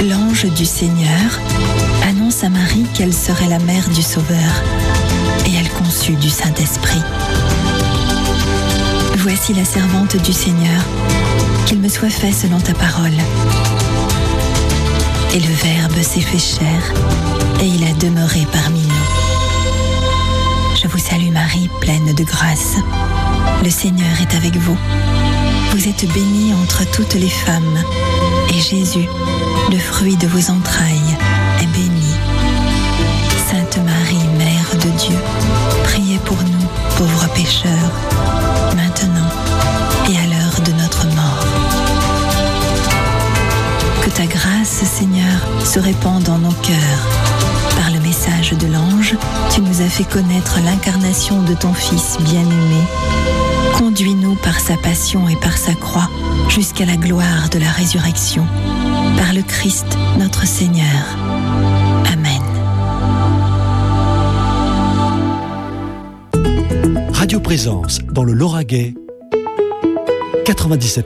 l'ange du Seigneur annonce à Marie qu'elle serait la mère du Sauveur, et elle conçut du Saint-Esprit. Voici la servante du Seigneur, qu'il me soit fait selon ta parole. Et le Verbe s'est fait chair, et il a demeuré parmi nous. Je vous salue Marie, pleine de grâce. Le Seigneur est avec vous. Vous êtes bénie entre toutes les femmes, et Jésus, le fruit de vos entrailles, est béni. Sainte Marie, Mère de Dieu, priez pour nous, pauvres pécheurs, maintenant et à l'heure de notre mort. Que ta grâce, Seigneur, se répande dans nos cœurs. Par le message de l'ange, tu nous as fait connaître l'incarnation de ton Fils bien-aimé. Conduis-nous par sa passion et par sa croix jusqu'à la gloire de la résurrection. Par le Christ, notre Seigneur. Amen. Radio Présence dans le Lauragais, 97.9.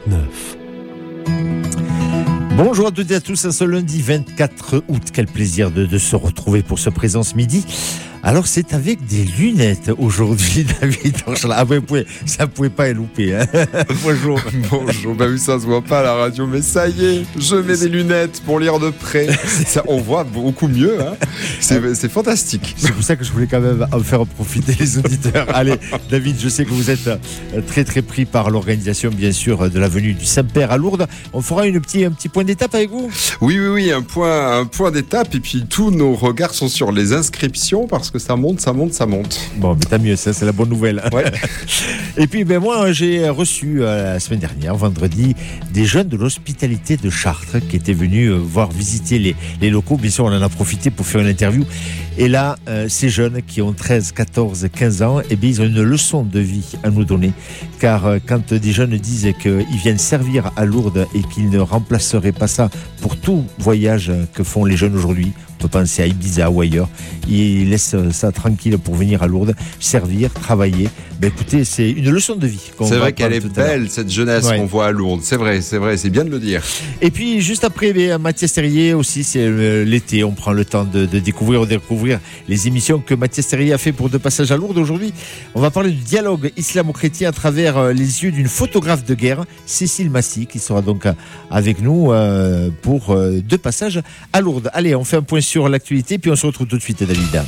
Bonjour à toutes et à tous, ce lundi 24 août. Quel plaisir de se retrouver pour ce Présence Midi. Alors c'est avec des lunettes aujourd'hui, David. Ah ben, ça ne pouvait pas élouper. Hein. Bonjour. Bonjour, bah oui, ça se voit pas à la radio, mais ça y est, je mets des lunettes pour lire de près. Ça, on voit beaucoup mieux. Hein. C'est fantastique. C'est pour ça que je voulais quand même en faire profiter les auditeurs. Allez, David, je sais que vous êtes très très pris par l'organisation, bien sûr, de la venue du Saint-Père à Lourdes. On fera un petit point d'étape avec vous. Oui, un point d'étape. Et puis tous nos regards sont sur les inscriptions parce que ça monte. Bon, mais tant mieux, ça c'est la bonne nouvelle. Ouais. Et puis moi j'ai reçu la semaine dernière, vendredi, des jeunes de l'hospitalité de Chartres qui étaient venus voir visiter les locaux. Bien sûr, on en a profité pour faire une interview. Et là, ces jeunes qui ont 13, 14, 15 ans, eh bien, ils ont une leçon de vie à nous donner. Car quand des jeunes disent qu'ils viennent servir à Lourdes et qu'ils ne remplaceraient pas ça pour tout voyage que font les jeunes aujourd'hui, on peut penser à Ibiza ou ailleurs, ils laissent ça tranquille pour venir à Lourdes, servir, travailler. Ben écoutez, c'est une leçon de vie. C'est vrai qu'elle est belle, cette jeunesse qu'on voit à Lourdes. C'est vrai, c'est bien de le dire. Et puis, juste après, Mathias Terrier aussi, c'est l'été. On prend le temps de découvrir les émissions que Mathias Terrier a fait pour Deux Passages à Lourdes. Aujourd'hui, on va parler du dialogue islamo-chrétien à travers les yeux d'une photographe de guerre, Cécile Massy, qui sera donc avec nous pour Deux Passages à Lourdes. Allez, on fait un point sur l'actualité, puis on se retrouve tout de suite, David.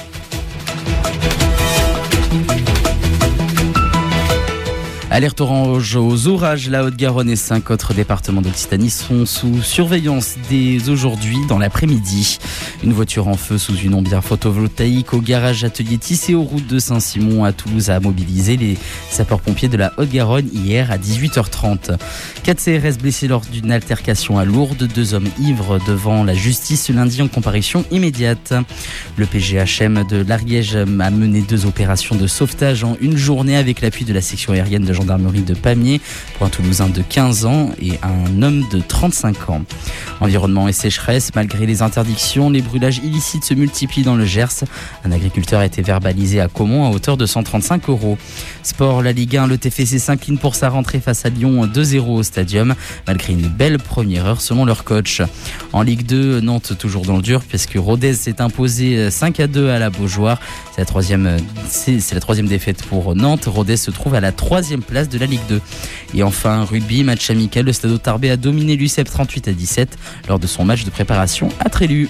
Alerte orange aux orages, la Haute-Garonne et 5 autres départements d'Occitanie sont sous surveillance dès aujourd'hui dans l'après-midi. Une voiture en feu sous une ombrière photovoltaïque au garage atelier Tissé aux routes de Saint-Simon à Toulouse a mobilisé les sapeurs-pompiers de la Haute-Garonne hier à 18h30. 4 CRS blessés lors d'une altercation à Lourdes, 2 hommes ivres devant la justice ce lundi en comparution immédiate. Le PGHM de l'Ariège a mené 2 opérations de sauvetage en une journée avec l'appui de la section aérienne de gendarmerie de Pamiers pour un Toulousain de 15 ans et un homme de 35 ans. Environnement et sécheresse, malgré les interdictions, les brûlages illicites se multiplient dans le Gers. Un agriculteur a été verbalisé à Caumont à hauteur de 135 €. Sport, la Ligue 1, le TFC s'incline pour sa rentrée face à Lyon 2-0 au Stadium, malgré une belle première heure selon leur coach. En Ligue 2, Nantes toujours dans le dur puisque Rodez s'est imposé 5-2 à la Beaujoire. C'est la troisième défaite pour Nantes. Rodez se trouve à la 3e place de la Ligue 2. Et enfin, rugby, match amical, le Stade Tarbais a dominé l'UCEP 38-17 lors de son match de préparation à Trélu.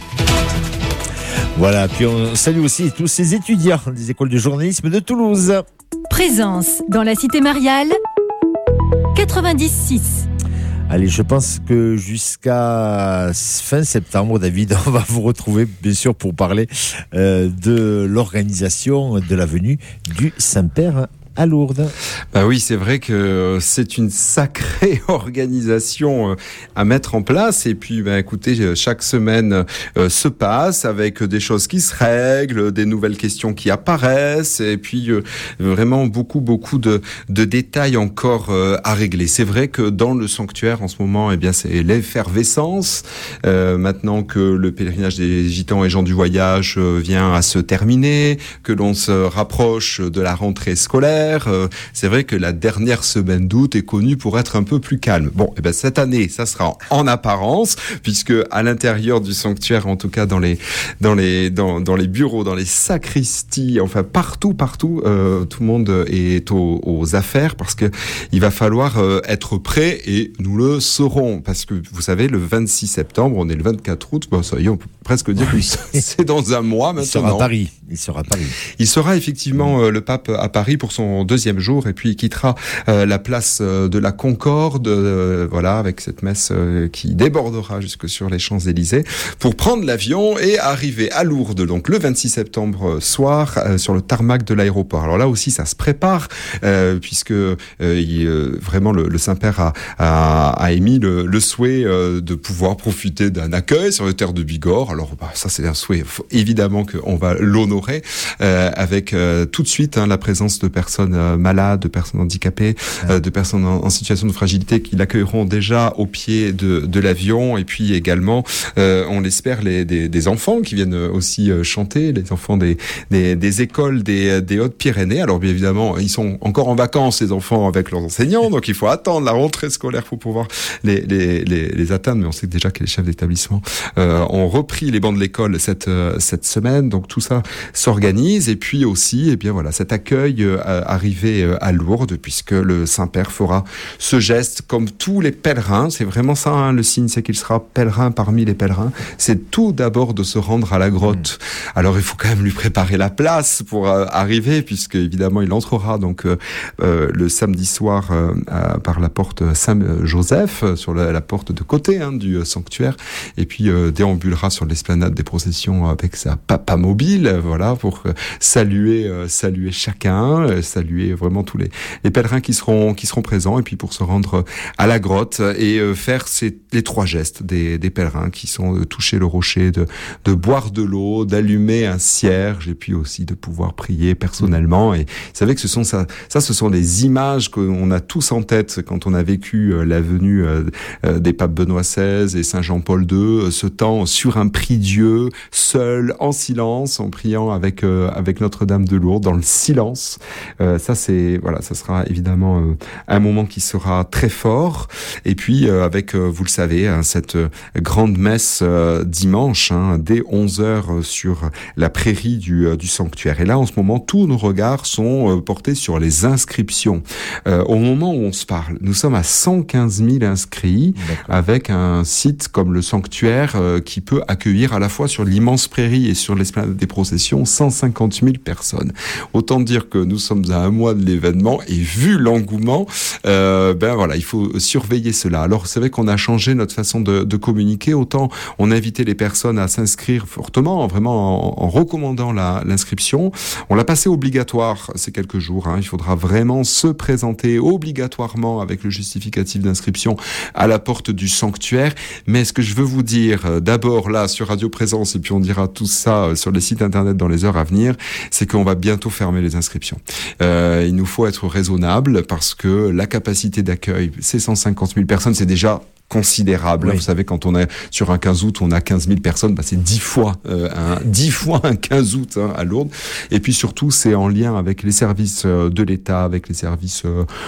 Voilà, puis on salue aussi tous ces étudiants des écoles de journalisme de Toulouse. Présence dans la cité mariale, 90.6. Allez, je pense que jusqu'à fin septembre, David, on va vous retrouver, bien sûr, pour parler de l'organisation de la venue du Saint-Père à Lourdes. Bah oui, c'est vrai que c'est une sacrée organisation à mettre en place. Et puis, écoutez, chaque semaine se passe avec des choses qui se règlent, des nouvelles questions qui apparaissent, et puis vraiment beaucoup de détails encore à régler. C'est vrai que dans le sanctuaire en ce moment, eh bien, c'est l'effervescence. Maintenant que le pèlerinage des Gitans et gens du voyage vient à se terminer, que l'on se rapproche de la rentrée scolaire. l'hiver. C'est vrai que la dernière semaine d'août est connue pour être un peu plus calme. Bon, et ben cette année, ça sera en apparence, puisque à l'intérieur du sanctuaire, en tout cas dans les bureaux, dans les sacristies, enfin partout, tout le monde est aux affaires, parce que il va falloir être prêt, et nous le saurons, parce que vous savez, le 26 septembre, on est le 24 août, bon, ça y est, on peut presque dire que c'est dans un mois maintenant. Il sera à Paris. Il sera effectivement le pape à Paris pour son deuxième jour, et puis il quittera la place de la Concorde, voilà, avec cette messe qui débordera jusque sur les Champs-Élysées, pour prendre l'avion et arriver à Lourdes, donc le 26 septembre soir, sur le tarmac de l'aéroport. Alors là aussi, ça se prépare, puisque vraiment le Saint-Père a émis le souhait de pouvoir profiter d'un accueil sur les terres de Bigorre. Alors ça, c'est un souhait, évidemment qu'on va l'honorer avec tout de suite la présence de personnes malades, de personnes handicapées, de personnes en situation de fragilité, qui l'accueilleront déjà au pied de l'avion, et puis également, on l'espère, des enfants qui viennent aussi chanter, les enfants des écoles des Hautes-Pyrénées. Alors bien évidemment, ils sont encore en vacances, les enfants, avec leurs enseignants, donc il faut attendre la rentrée scolaire pour pouvoir les atteindre, mais on sait déjà que les chefs d'établissement ont repris les bancs de l'école cette semaine, donc tout ça s'organise. Et puis aussi, eh bien voilà, cet accueil arrivé à Lourdes, puisque le Saint-Père fera ce geste comme tous les pèlerins. C'est vraiment ça, le signe, c'est qu'il sera pèlerin parmi les pèlerins. C'est tout d'abord de se rendre à la grotte. Alors il faut quand même lui préparer la place pour arriver, puisque évidemment il entrera donc le samedi soir par la porte Saint-Joseph, sur la porte de côté du sanctuaire, et puis déambulera sur l'esplanade des processions avec sa papa mobile, voilà, pour saluer chacun, saluer vraiment tous les pèlerins qui seront présents, et puis pour se rendre à la grotte et faire les trois gestes des pèlerins, qui sont de toucher le rocher, de boire de l'eau, d'allumer un cierge, et puis aussi de pouvoir prier personnellement. Et vous savez que ce sont des images qu'on a tous en tête quand on a vécu la venue des papes Benoît XVI et Saint Jean-Paul II, ce temps sur un prie-dieu, seul, en silence, en priant avec Notre-Dame de Lourdes, dans le silence. Ça sera évidemment un moment qui sera très fort. Et puis avec, vous le savez, cette grande messe dimanche, dès 11h sur la prairie du sanctuaire. Et là, en ce moment, tous nos regards sont portés sur les inscriptions. Au moment où on se parle, nous sommes à 115 000 inscrits, avec un site comme le sanctuaire qui peut accueillir à la fois sur l'immense prairie et sur l'esplanade des processions 150 000 personnes. Autant dire que nous sommes à un mois de l'événement, et vu l'engouement, il faut surveiller cela. Alors c'est vrai qu'on a changé notre façon de communiquer. Autant on a invité les personnes à s'inscrire fortement, vraiment en recommandant l'inscription. On l'a passé obligatoire ces quelques jours. Il faudra vraiment se présenter obligatoirement avec le justificatif d'inscription à la porte du sanctuaire. Mais ce que je veux vous dire, d'abord là sur Radio Présence, et puis on dira tout ça sur les sites internet dans les heures à venir, c'est qu'on va bientôt fermer les inscriptions. Il nous faut être raisonnable, parce que la capacité d'accueil, c'est 150 000 personnes, c'est déjà considérable. Oui. Vous savez, quand on est sur un 15 août, on a 15 000 personnes, c'est 10 fois un 15 août à Lourdes. Et puis surtout, c'est en lien avec les services de l'État, avec les services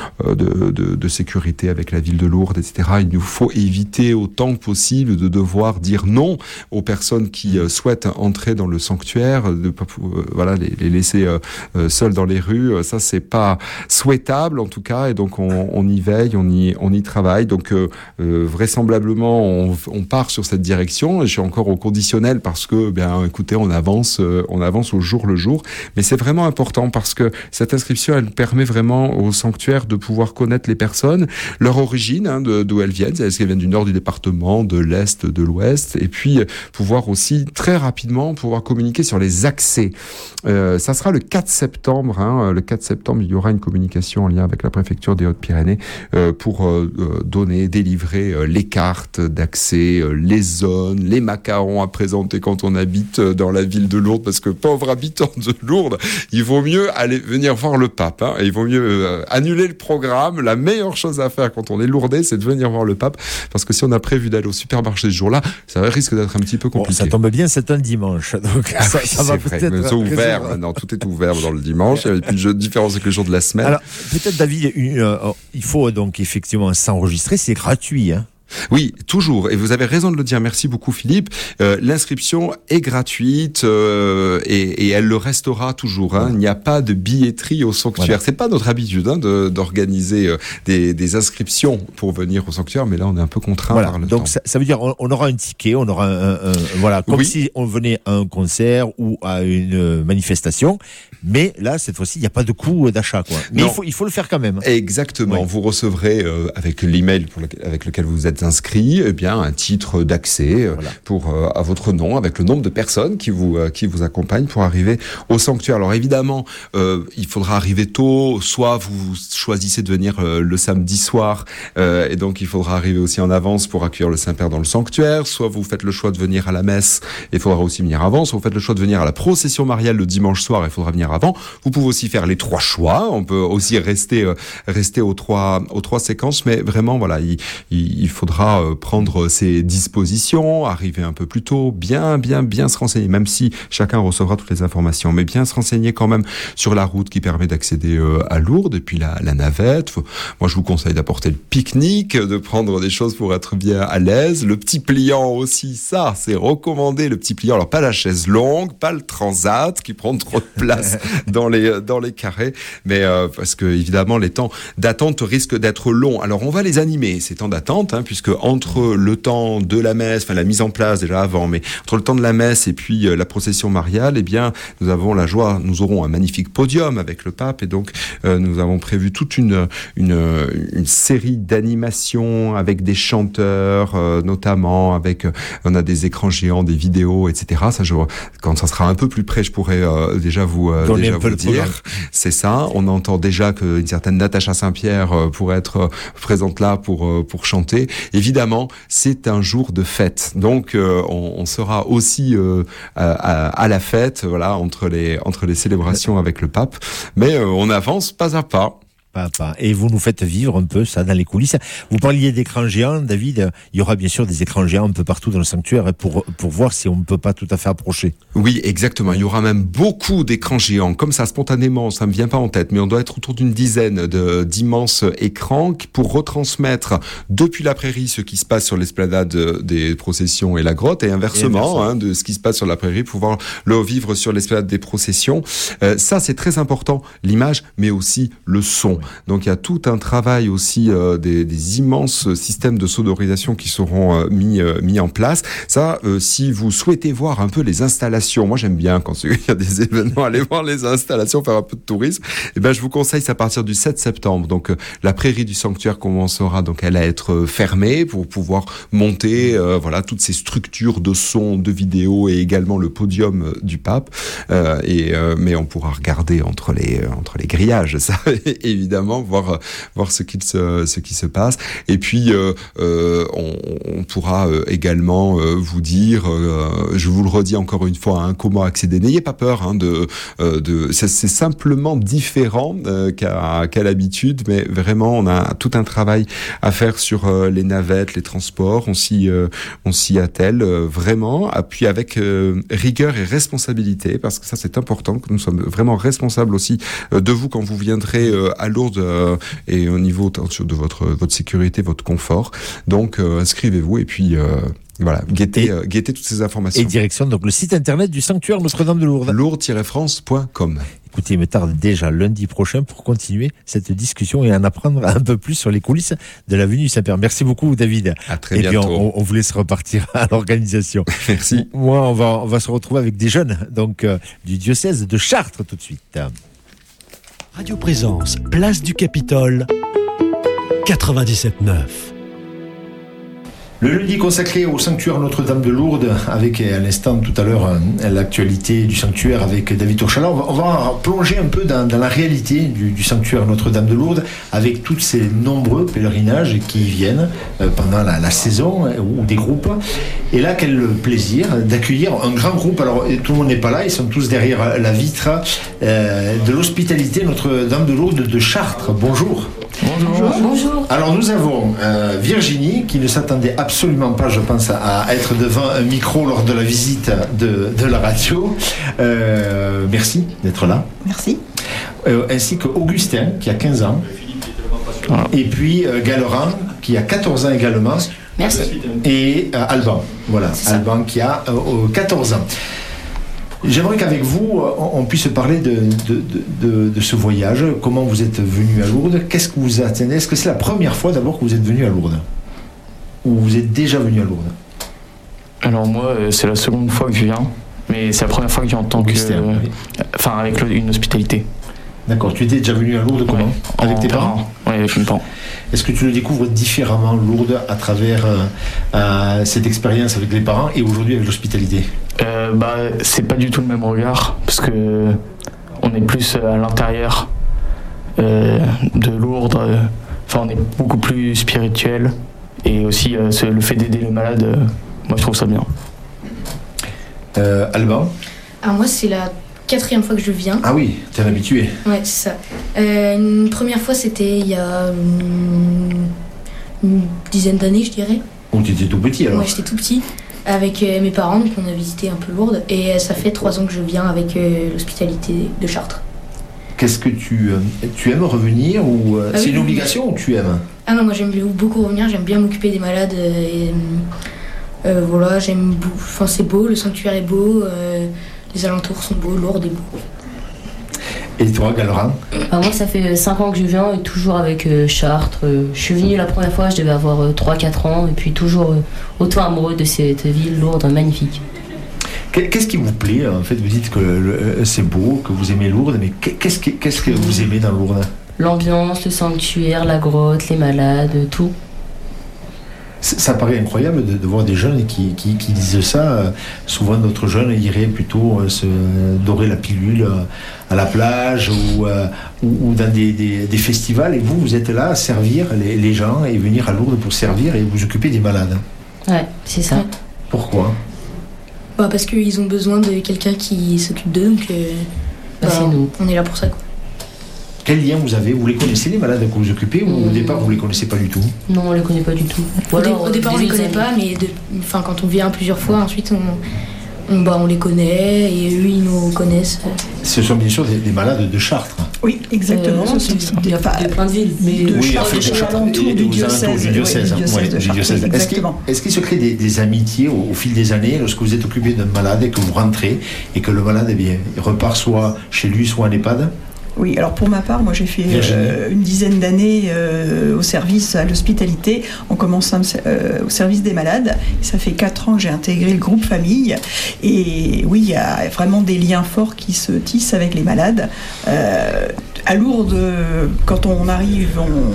de sécurité, avec la ville de Lourdes, etc. Il nous faut éviter autant que possible de devoir dire non aux personnes qui souhaitent entrer dans le sanctuaire, de les laisser seuls dans les rues. Ça, c'est pas souhaitable en tout cas, et donc on y veille, on y travaille. Donc vraisemblablement, on part sur cette direction. Je suis encore au conditionnel, parce que, écoutez, on avance au jour le jour. Mais c'est vraiment important, parce que cette inscription, elle permet vraiment au sanctuaire de pouvoir connaître les personnes, leur origine, d'où elles viennent. Est-ce qu'elles viennent du nord du département, de l'est, de l'ouest, et puis pouvoir aussi très rapidement pouvoir communiquer sur les accès. Ça sera le 4 septembre. Le 4 septembre, il y aura une communication en lien avec la préfecture des Hautes-Pyrénées pour délivrer les cartes d'accès, les zones, les macarons à présenter quand on habite dans la ville de Lourdes, parce que pauvres habitants de Lourdes, il vaut mieux aller venir voir le pape, hein, et il vaut mieux annuler le programme. La meilleure chose à faire quand on est lourdais, c'est de venir voir le pape, parce que si on a prévu d'aller au supermarché ce jour-là, ça risque d'être un petit peu compliqué. Bon, ça tombe bien, c'est un dimanche, donc ça va peut-être. C'est ouvert maintenant, tout est ouvert dans le dimanche. Il n'y a plus de différence avec le jour de la semaine. Alors peut-être, David, il faut donc effectivement s'enregistrer, c'est gratuit, hein. Oui, toujours. Et vous avez raison de le dire. Merci beaucoup, Philippe. L'inscription est gratuite et elle le restera toujours. Hein. Il n'y a pas de billetterie au sanctuaire. Voilà. C'est pas notre habitude d'organiser des inscriptions pour venir au sanctuaire, mais là on est un peu contraint par le temps. Donc ça veut dire on aura un ticket, on aura voilà, comme si on venait à un concert ou à une manifestation. Mais là, cette fois-ci, il n'y a pas de coût d'achat, quoi. Mais il faut le faire quand même. Exactement. Oui. Vous recevrez avec l'email avec lequel vous êtes inscrit, eh bien un titre d'accès pour à votre nom, avec le nombre de personnes qui vous accompagnent pour arriver au sanctuaire. Alors évidemment, il faudra arriver tôt. Soit vous choisissez de venir le samedi soir, et donc il faudra arriver aussi en avance pour accueillir le Saint-Père dans le sanctuaire. Soit vous faites le choix de venir à la messe, et il faudra aussi venir avant. Soit vous faites le choix de venir à la procession mariale le dimanche soir, il faudra venir avant. Vous pouvez aussi faire les trois choix. On peut aussi rester aux trois séquences, mais vraiment voilà, il faudra prendre ses dispositions, arriver un peu plus tôt, bien se renseigner, même si chacun recevra toutes les informations, mais bien se renseigner quand même sur la route qui permet d'accéder à Lourdes, et puis la navette. Moi, je vous conseille d'apporter le pique-nique, de prendre des choses pour être bien à l'aise. Le petit pliant aussi, ça, c'est recommandé, le petit pliant. Alors, pas la chaise longue, pas le transat qui prend trop de place dans les carrés, mais parce que évidemment les temps d'attente risquent d'être longs. Alors on va les animer, ces temps d'attente, hein, puisque entre le temps de la messe, enfin la mise en place déjà avant, mais entre le temps de la messe et puis la procession mariale, eh bien nous aurons un magnifique podium avec le pape, et donc nous avons prévu toute une série d'animations avec des chanteurs, notamment avec on a des écrans géants, des vidéos, etc. Ça, quand ça sera un peu plus près, je pourrais déjà vous dire. C'est ça. On entend déjà qu'une certaine Natacha Saint-Pierre pourrait être présente là pour chanter. Évidemment, c'est un jour de fête. Donc, on sera aussi à la fête, voilà, entre les célébrations avec le pape. Mais on avance pas à pas. Et vous nous faites vivre un peu ça dans les coulisses. Vous parliez d'écrans géants, David. Il y aura bien sûr des écrans géants un peu partout dans le sanctuaire pour voir si on ne peut pas tout à fait approcher. Oui, exactement. Il y aura même beaucoup d'écrans géants. Comme ça, spontanément, ça me vient pas en tête, mais on doit être autour d'une dizaine d'immenses écrans pour retransmettre depuis la prairie ce qui se passe sur l'esplanade des processions et la grotte, et inversement, de ce qui se passe sur la prairie, pouvoir le vivre sur l'esplanade des processions. Ça, c'est très important, l'image, mais aussi le son. Donc il y a tout un travail aussi des immenses systèmes de sonorisation qui seront mis en place. Ça, si vous souhaitez voir un peu les installations, moi j'aime bien quand il y a des événements, aller voir les installations, faire un peu de tourisme. Et ben je vous conseille, c'est à partir du 7 septembre. Donc la prairie du sanctuaire commencera donc elle à être fermée pour pouvoir monter toutes ces structures de son, de vidéo, et également le podium du pape. Mais on pourra regarder entre les grillages, ça évidemment, voir ce qui se passe. Et puis on pourra également vous dire, je vous le redis encore une fois, hein, comment accéder. N'ayez pas peur, hein, c'est simplement différent qu'à l'habitude, mais vraiment on a tout un travail à faire sur les navettes, les transports. On s'y attelle vraiment, puis avec rigueur et responsabilité, parce que ça c'est important, que nous sommes vraiment responsables aussi de vous quand vous viendrez à Lourdes, et au niveau de votre sécurité, votre confort. Donc inscrivez-vous, et puis voilà, guettez toutes ces informations. Et direction donc le site internet du sanctuaire Notre-Dame de Lourdes. Lourdes-france.com. Écoutez, il me tarde déjà lundi prochain pour continuer cette discussion et en apprendre un peu plus sur les coulisses de la venue du Saint-Père. Merci beaucoup, David. À très bientôt. Et puis on vous laisse repartir à l'organisation. Merci. Moi, on va se retrouver avec des jeunes donc du diocèse de Chartres tout de suite. Radio Présence, place du Capitole, 97.9. Le lundi consacré au sanctuaire Notre-Dame de Lourdes, avec à l'instant tout à l'heure l'actualité du sanctuaire avec David Urchala. On va plonger un peu dans la réalité du sanctuaire Notre-Dame de Lourdes, avec tous ces nombreux pèlerinages qui y viennent pendant la saison, ou des groupes. Et là, quel plaisir d'accueillir un grand groupe. Alors tout le monde n'est pas là, ils sont tous derrière la vitre de l'hospitalité Notre-Dame de Lourdes de Chartres. Bonjour. Bonjour. Alors nous avons Virginie qui ne s'attendait absolument pas, je pense, à être devant un micro lors de la visite de la radio. Merci d'être là. Merci. Ainsi que Augustin qui a 15 ans. Et puis Galeran qui a 14 ans également. Merci. Et Alban, voilà, Alban qui a 14 ans. J'aimerais qu'avec vous, on puisse parler de ce voyage. Comment vous êtes venu à Lourdes? Qu'est-ce que vous attendez? Est-ce que c'est la première fois d'abord que vous êtes venu à Lourdes? Ou vous êtes déjà venu à Lourdes? Alors moi, c'est la seconde fois que je viens, mais c'est la première fois que je viens en tant que... Enfin, avec une hospitalité. D'accord. Tu étais déjà venu à Lourdes comment? Avec tes parents? Oui, avec mes parents. Est-ce que tu le découvres différemment, Lourdes, à travers cette expérience avec les parents et aujourd'hui avec l'hospitalité? C'est pas du tout le même regard, parce que on est plus à l'intérieur de Lourdes. Enfin, on est beaucoup plus spirituel. Et aussi, le fait d'aider les malades, moi je trouve ça bien. Alban? Alors moi, c'est la 4e fois que je viens. Ah oui, t'es un habitué. Ouais, c'est ça. Une première fois, c'était il y a une dizaine d'années, je dirais. Donc tu étais tout petit alors? Ouais, j'étais tout petit. Avec mes parents, donc on a visité un peu Lourdes. Et ça fait 3 ans que je viens avec l'hospitalité de Chartres. Qu'est-ce que tu aimes revenir ou c'est une obligation ou tu aimes? Ah non, moi j'aime beaucoup revenir, j'aime bien m'occuper des malades. Voilà, j'aime. Enfin, c'est beau, le sanctuaire est beau. Les alentours sont beaux, Lourdes est beau. Et toi, Galeran? Moi, ça fait 5 ans que je viens et toujours avec Chartres. Je suis venu la première fois, je devais avoir 3-4 ans et puis toujours autant amoureux de cette ville Lourdes magnifique. Qu'est-ce qui vous plaît? En fait, vous dites que c'est beau, que vous aimez Lourdes, mais qu'est-ce que vous aimez dans Lourdes? L'ambiance, le sanctuaire, la grotte, les malades, tout. Ça paraît incroyable de voir des jeunes qui disent ça. Souvent, d'autres jeunes iraient plutôt se dorer la pilule à la plage ou dans des festivals. Et vous êtes là à servir les gens et venir à Lourdes pour servir et vous occuper des malades. Ouais, c'est ça. Pourquoi? Parce qu'ils ont besoin de quelqu'un qui s'occupe d'eux, donc c'est nous. On est là pour ça, quoi. Quel lien vous avez? Vous les connaissez, les malades que vous occupez, ou au départ vous les connaissez pas du tout? Non, on les connaît pas du tout. Au départ on les connaît pas, mais quand on vient plusieurs fois, ensuite on les connaît et eux ils nous connaissent. Ce sont bien sûr des malades de Chartres. Oui, exactement. Il y a plein de villes, mais de Chartres, alentours du diocèse. Est-ce qu'il se crée des amitiés au fil des années lorsque vous êtes occupé d'un malade et que vous rentrez et que le malade il repart soit chez lui, soit en EHPAD? Oui, alors pour ma part, moi j'ai fait une dizaine d'années au service à l'hospitalité, en commençant au service des malades. Et ça fait 4 ans que j'ai intégré le groupe famille. Et oui, il y a vraiment des liens forts qui se tissent avec les malades. À Lourdes, quand on arrive,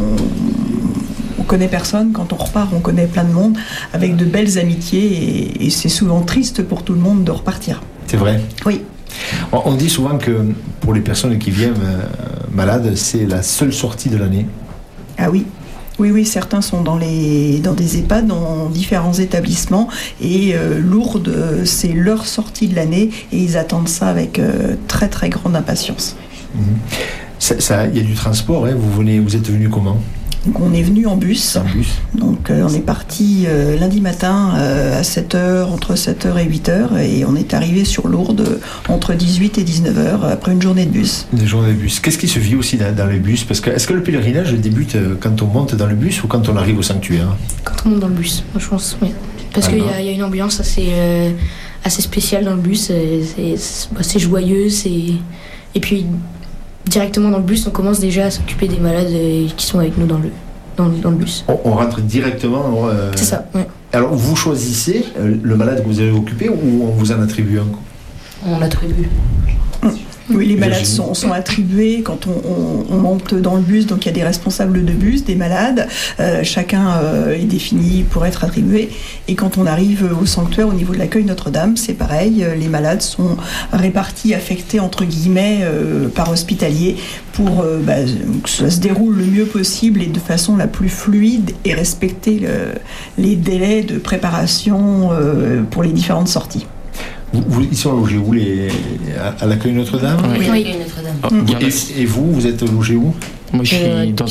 on connaît personne. Quand on repart, on connaît plein de monde, avec de belles amitiés. Et c'est souvent triste pour tout le monde de repartir. C'est vrai? Oui. On dit souvent que pour les personnes qui viennent malades, c'est la seule sortie de l'année. Ah oui. Oui, certains sont dans des EHPAD, dans différents établissements, et Lourdes, c'est leur sortie de l'année, et ils attendent ça avec très très grande impatience. Il y a du transport, hein. Vous êtes venu comment? Donc on est venu en bus. Donc on est parti lundi matin à 7h, entre 7h et 8h, et on est arrivé sur Lourdes entre 18 et 19h après une journée de bus. Une journée de bus. Qu'est-ce qui se vit aussi dans les bus? Parce que est-ce que le pèlerinage débute quand on monte dans le bus ou quand on arrive au sanctuaire? Quand on monte dans le bus, je pense, oui. Parce qu'il y a une ambiance assez spéciale dans le bus. C'est joyeux, et puis directement dans le bus, on commence déjà à s'occuper des malades qui sont avec nous dans le bus. On rentre directement. C'est ça, ouais. Alors, vous choisissez le malade que vous allez occuper ou on vous en attribue un? On l'attribue. Oui, les malades sont attribués quand on monte dans le bus, donc il y a des responsables de bus, des malades, chacun est défini pour être attribué, et quand on arrive au sanctuaire au niveau de l'accueil Notre-Dame, c'est pareil, les malades sont répartis, affectés entre guillemets par hospitalier pour que ça se déroule le mieux possible et de façon la plus fluide et respecter les délais de préparation pour les différentes sorties. Ils sont logés où à l'accueil Notre-Dame? Oui, l'accueil Notre-Dame. Et vous êtes logés où? Moi, je suis dans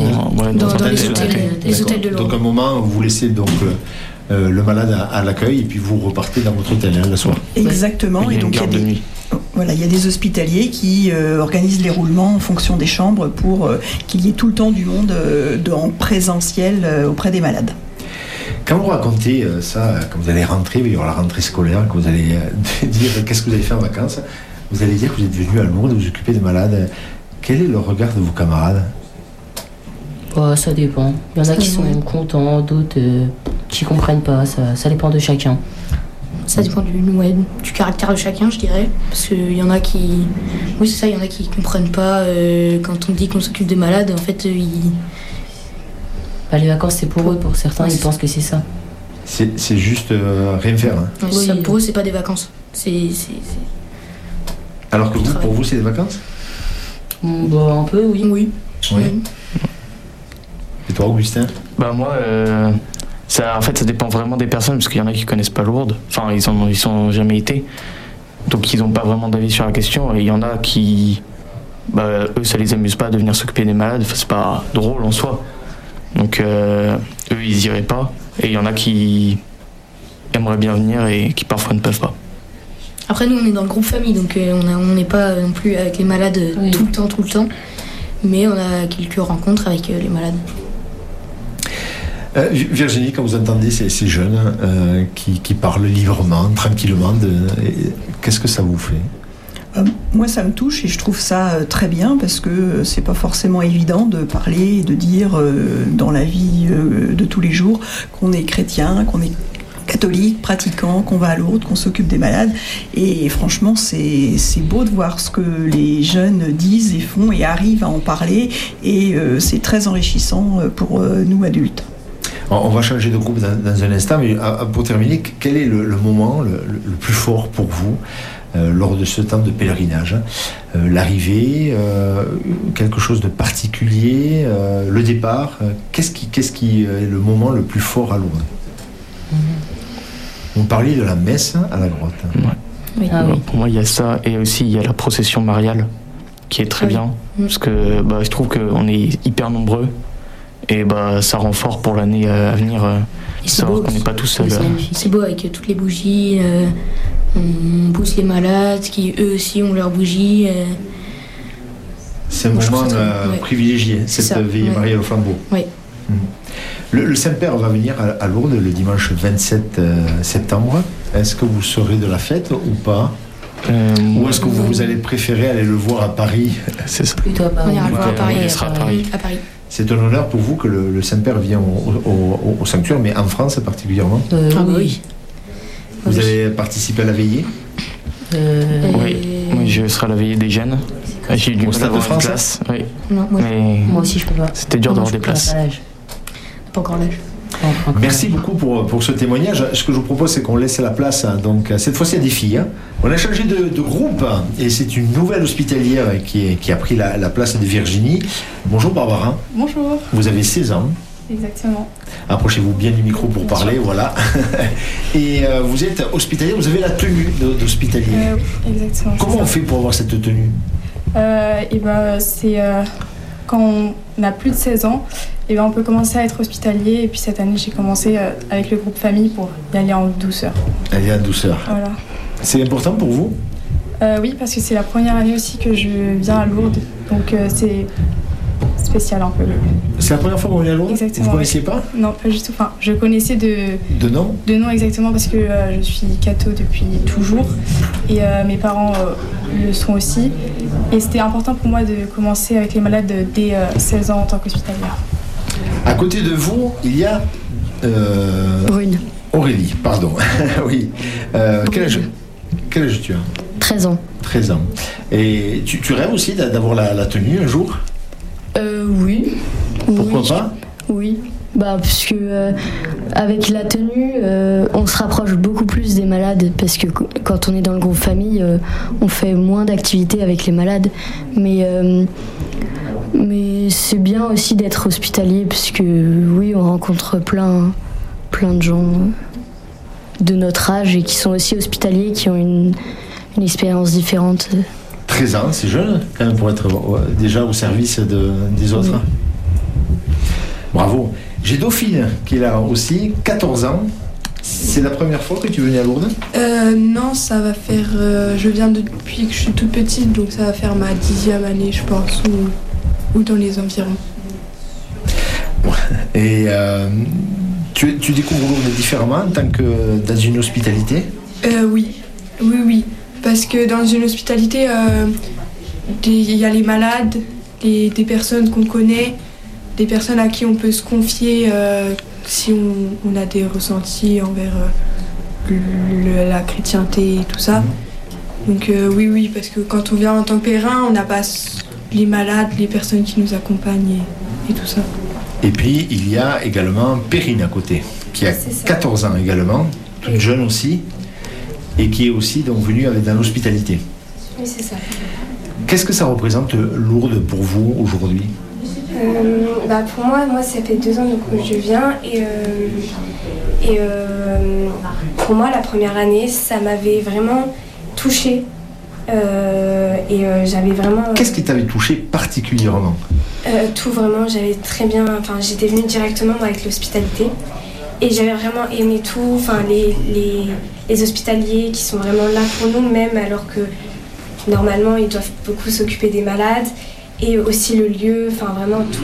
les hôtels de l'Ordre. Donc, à un moment, vous laissez donc le malade à l'accueil et puis vous repartez dans votre hôtel le soir. Exactement. Et donc, il y a des hospitaliers qui organisent les roulements en fonction des chambres pour qu'il y ait tout le temps du monde en présentiel auprès des malades. Quand vous racontez ça, quand vous allez rentrer, il y aura la rentrée scolaire, que vous allez dire qu'est-ce que vous avez fait en vacances, vous allez dire que vous êtes venu à Lourdes, vous occupez des malades. Quel est le regard de vos camarades? Ça dépend. Il y en a qui sont contents, d'autres qui comprennent pas. Ça dépend de chacun. Ça dépend du caractère de chacun, je dirais. Parce qu'il y en a qui... Oui, c'est ça, il y en a qui comprennent pas quand on dit qu'on s'occupe des malades. En fait, les vacances, c'est pour eux. Pour certains, ils pensent que c'est ça. C'est juste rien faire. Hein. Oui, ça, pour eux, c'est pas des vacances. Alors que pour vous, c'est des vacances? Un peu, oui. Oui. Et toi, Augustin? Moi, en fait, ça dépend vraiment des personnes, parce qu'il y en a qui connaissent pas Lourdes. Enfin, ils sont jamais été. Donc, ils n'ont pas vraiment d'avis sur la question. Et il y en a qui... eux, ça les amuse pas de venir s'occuper des malades. Enfin, c'est pas drôle en soi. Donc, eux, ils iraient pas. Et il y en a qui aimeraient bien venir et qui parfois ne peuvent pas. Après, nous, on est dans le groupe famille, donc on n'est pas non plus avec les malades tout le temps. Mais on a quelques rencontres avec les malades. Virginie, quand vous entendez ces jeunes qui parlent librement, tranquillement, qu'est-ce que ça vous fait? Moi, ça me touche et je trouve ça très bien parce que c'est pas forcément évident de parler et de dire dans la vie de tous les jours qu'on est chrétien, qu'on est catholique, pratiquant, qu'on va à Lourdes, qu'on s'occupe des malades. Et franchement, c'est beau de voir ce que les jeunes disent et font et arrivent à en parler. Et c'est très enrichissant pour nous adultes. On va changer de groupe dans un instant, mais pour terminer, quel est le moment le plus fort pour vous lors de ce temps de pèlerinage? L'arrivée, quelque chose de particulier, le départ, qu'est-ce qui est le moment le plus fort à Lourdes? Vous parliez de la messe à la grotte. Oui. Pour moi, il y a ça, et aussi il y a la procession mariale qui est très bien, parce que je trouve qu'on est hyper nombreux, et ça rend fort pour l'année à venir, savoir qu'on n'est pas tout seul. C'est beau avec toutes les bougies, on pousse les malades qui eux aussi ont leurs bougies. C'est un moment privilégié, cette veillée mariale au flambeau. Oui. Le Saint-Père va venir à Lourdes le dimanche 27 septembre. Est-ce que vous serez de la fête ou pas? Ou est-ce que vous allez préférer aller le voir à Paris? C'est ça. Plutôt à Paris. On ira le voir à Paris. À Paris. C'est un honneur pour vous que le Saint-Père vienne au sanctuaire, mais en France particulièrement? Oui. Vous allez participer à la veillée? Oui, je serai à la veillée des jeunes. J'ai eu du mal à avoir une place. Oui. Non, moi aussi je peux pas. C'était dur d'avoir des places. Pas encore l'âge. Merci beaucoup pour ce témoignage. Ce que je vous propose, c'est qu'on laisse la place. Donc, cette fois-ci, à des filles. Hein. On a changé de groupe et c'est une nouvelle hospitalière qui a pris la place de Virginie. Bonjour Barbara. Bonjour. Vous avez 16 ans. Exactement. Approchez-vous bien du micro pour parler, voilà. Et vous êtes hospitalière, vous avez la tenue d'hospitalier. Exactement. Comment on fait pour avoir cette tenue? C'est quand on a plus de 16 ans, on peut commencer à être hospitalier. Et puis cette année, j'ai commencé avec le groupe famille pour y aller en douceur. Aller en douceur. Voilà. C'est important pour vous? Oui, parce que c'est la première année aussi que je viens à Lourdes. Donc c'est spécial un peu. C'est la première fois que vous venez à Lourdes? Exactement. Vous ne connaissiez pas? Non, pas du tout. Enfin, je connaissais de nom? De nom, exactement, parce que je suis catho depuis toujours. Et mes parents le sont aussi. Et c'était important pour moi de commencer avec les malades dès 16 ans en tant qu'hospitalière. À côté de vous, il y a... Brune. Aurélie, pardon. Oui. Quel âge tu as? 13 ans. 13 ans. Et tu rêves aussi d'avoir la tenue un jour ? Oui. Pourquoi pas ? Oui. Parce que avec la tenue, on se rapproche beaucoup plus des malades, parce que quand on est dans le groupe famille, on fait moins d'activités avec les malades. Mais c'est bien aussi d'être hospitalier, parce que oui, on rencontre plein de gens de notre âge et qui sont aussi hospitaliers, qui ont une expérience différente. 13 ans, c'est jeune quand même pour être déjà au service des autres. Oui. Bravo. J'ai Dauphine qui est là aussi, 14 ans. C'est la première fois que tu venais à Lourdes ? Non, ça va faire... je viens depuis que je suis toute petite, donc ça va faire ma 10e année, je pense, ou dans les environs. Et tu découvres Lourdes différemment en tant que dans une hospitalité ? Oui. Parce que dans une hospitalité, il y a les malades, des personnes qu'on connaît, des personnes à qui on peut se confier si on a des ressentis envers la chrétienté et tout ça. Donc oui, parce que quand on vient en tant que pèlerin, on n'a pas les malades, les personnes qui nous accompagnent et tout ça. Et puis il y a également Perrine à côté, qui a 14 ans également, toute jeune aussi, et qui est aussi donc venue dans l'hospitalité. Oui, c'est ça. Qu'est-ce que ça représente Lourdes pour vous aujourd'hui ? Pour moi, ça fait 2 ans que je viens et pour moi, la première année, ça m'avait vraiment touchée j'avais vraiment... Qu'est-ce qui t'avait touchée particulièrement ? Tout vraiment, j'avais très bien... j'étais venue directement avec l'hospitalité et j'avais vraiment aimé tout, les hospitaliers qui sont vraiment là pour nous, même alors que normalement, ils doivent beaucoup s'occuper des malades. Et aussi le lieu, vraiment tout,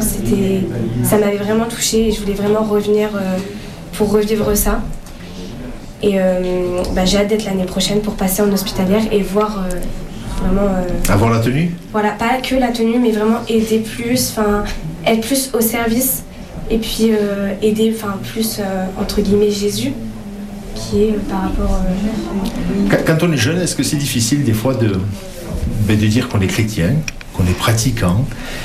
ça m'avait vraiment touchée et je voulais vraiment revenir pour revivre ça. Et j'ai hâte d'être l'année prochaine pour passer en hospitalière et voir vraiment... avoir la tenue ? Voilà, pas que la tenue, mais vraiment aider plus, être plus au service et puis aider plus, entre guillemets, Jésus, qui est par rapport... Quand on est jeune, est-ce que c'est difficile des fois de dire qu'on est chrétien ? Qu'on est pratiquant,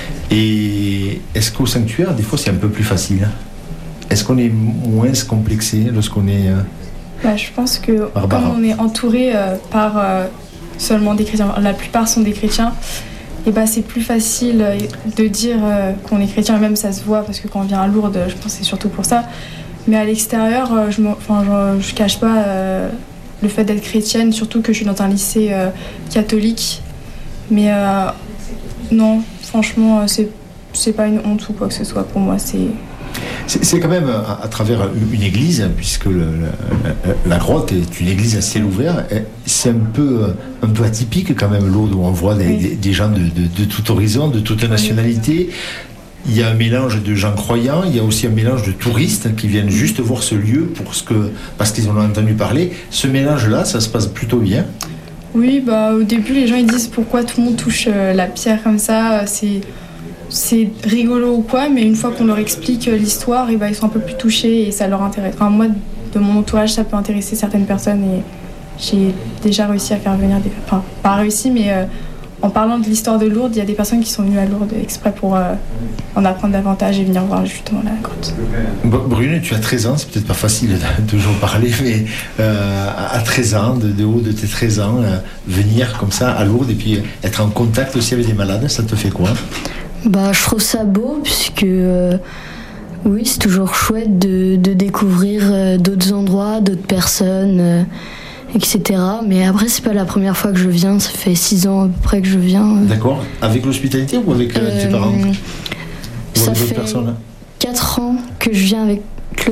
et est-ce qu'au sanctuaire des fois c'est un peu plus facile ? Est-ce qu'on est moins complexé lorsqu'on est je pense que comme on est entouré par seulement des chrétiens, la plupart sont des chrétiens, et c'est plus facile de dire qu'on est chrétien, même ça se voit parce que quand on vient à Lourdes, je pense que c'est surtout pour ça, mais à l'extérieur je cache pas le fait d'être chrétienne, surtout que je suis dans un lycée catholique, mais non, franchement, c'est pas une honte ou quoi que ce soit pour moi. C'est quand même à travers une église, puisque la grotte est une église à ciel ouvert. C'est un peu atypique quand même, Lourdes, où on voit des gens de tout horizon, de toute nationalité. Il y a un mélange de gens croyants, il y a aussi un mélange de touristes qui viennent juste voir ce lieu parce qu'ils en ont entendu parler. Ce mélange-là, ça se passe plutôt bien. Oui, au début, les gens ils disent pourquoi tout le monde touche la pierre comme ça, c'est rigolo ou quoi, mais une fois qu'on leur explique l'histoire, ils sont un peu plus touchés et ça leur intéresse. Moi, de mon entourage, ça peut intéresser certaines personnes et j'ai déjà réussi à faire venir pas réussi, mais en parlant de l'histoire de Lourdes, il y a des personnes qui sont venues à Lourdes exprès pour en apprendre davantage et venir voir justement la grotte. Brune, tu as 13 ans, c'est peut-être pas facile de toujours parler, mais à 13 ans, de haut de tes 13 ans, venir comme ça à Lourdes et puis être en contact aussi avec des malades, ça te fait quoi ? Je trouve ça beau, puisque oui, c'est toujours chouette de découvrir d'autres endroits, d'autres personnes, etc. Mais après, c'est pas la première fois que je viens, ça fait 6 ans à peu près que je viens. D'accord. Avec l'hospitalité ou avec tes parents ? Ça fait 4 ans que je viens avec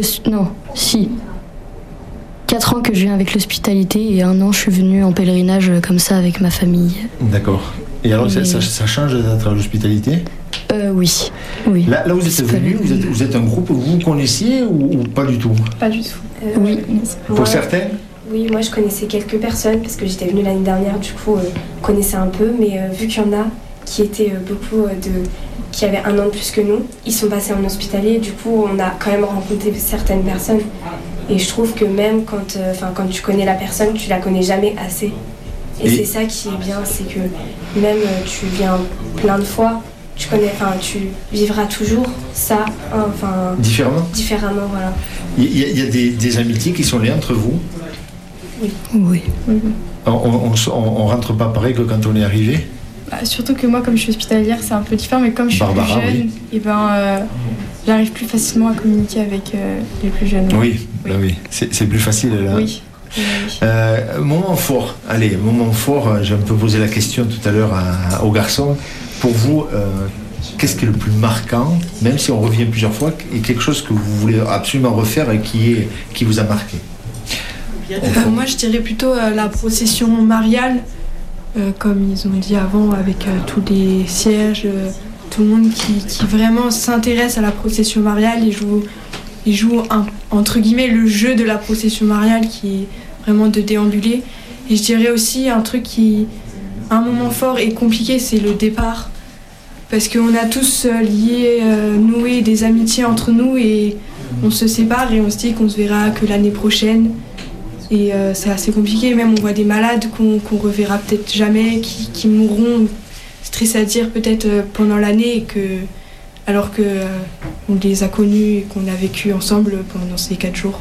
4 ans que je viens avec l'hospitalité et 1 an je suis venue en pèlerinage comme ça avec ma famille. D'accord. Et alors ça change d'être à l'hospitalité ? Oui. Là vous êtes venus, vous êtes un groupe que vous connaissiez ou pas du tout ? Pas du tout. Oui. Pour certains ? Oui, moi je connaissais quelques personnes parce que j'étais venue l'année dernière, du coup je connaissais un peu, mais vu qu'il y en a qui étaient qui avaient 1 an de plus que nous, ils sont passés en hospitalier, du coup on a quand même rencontré certaines personnes et je trouve que même quand tu connais la personne, tu la connais jamais assez Et c'est ça qui est bien, c'est que même tu viens plein de fois, tu vivras toujours ça, différemment, voilà. Il y a des amitiés qui sont liées entre vous? Oui. On rentre pas pareil que quand on est arrivé? Surtout que moi, comme je suis hospitalière, c'est un peu différent, mais comme je suis plus jeune, j'arrive plus facilement à communiquer avec les plus jeunes. Oui. C'est plus facile là. Oui. Moment fort, j'ai un peu posé la question tout à l'heure aux garçons. Pour vous, qu'est-ce qui est le plus marquant, même si on revient plusieurs fois, et quelque chose que vous voulez absolument refaire et qui vous a marqué? Moi, je dirais plutôt la procession mariale, comme ils ont dit avant, avec tous les sièges, tout le monde qui vraiment s'intéresse à la procession mariale et joue entre guillemets le jeu de la procession mariale qui est vraiment de déambuler. Et je dirais aussi un un moment fort et compliqué, c'est le départ. Parce qu'on a tous noué des amitiés entre nous et on se sépare et on se dit qu'on se verra que l'année prochaine. Et c'est assez compliqué, même on voit des malades qu'on reverra peut-être jamais, qui mourront, c'est triste à dire, peut-être pendant l'année, alors qu'on les a connus et qu'on a vécu ensemble pendant ces 4 jours.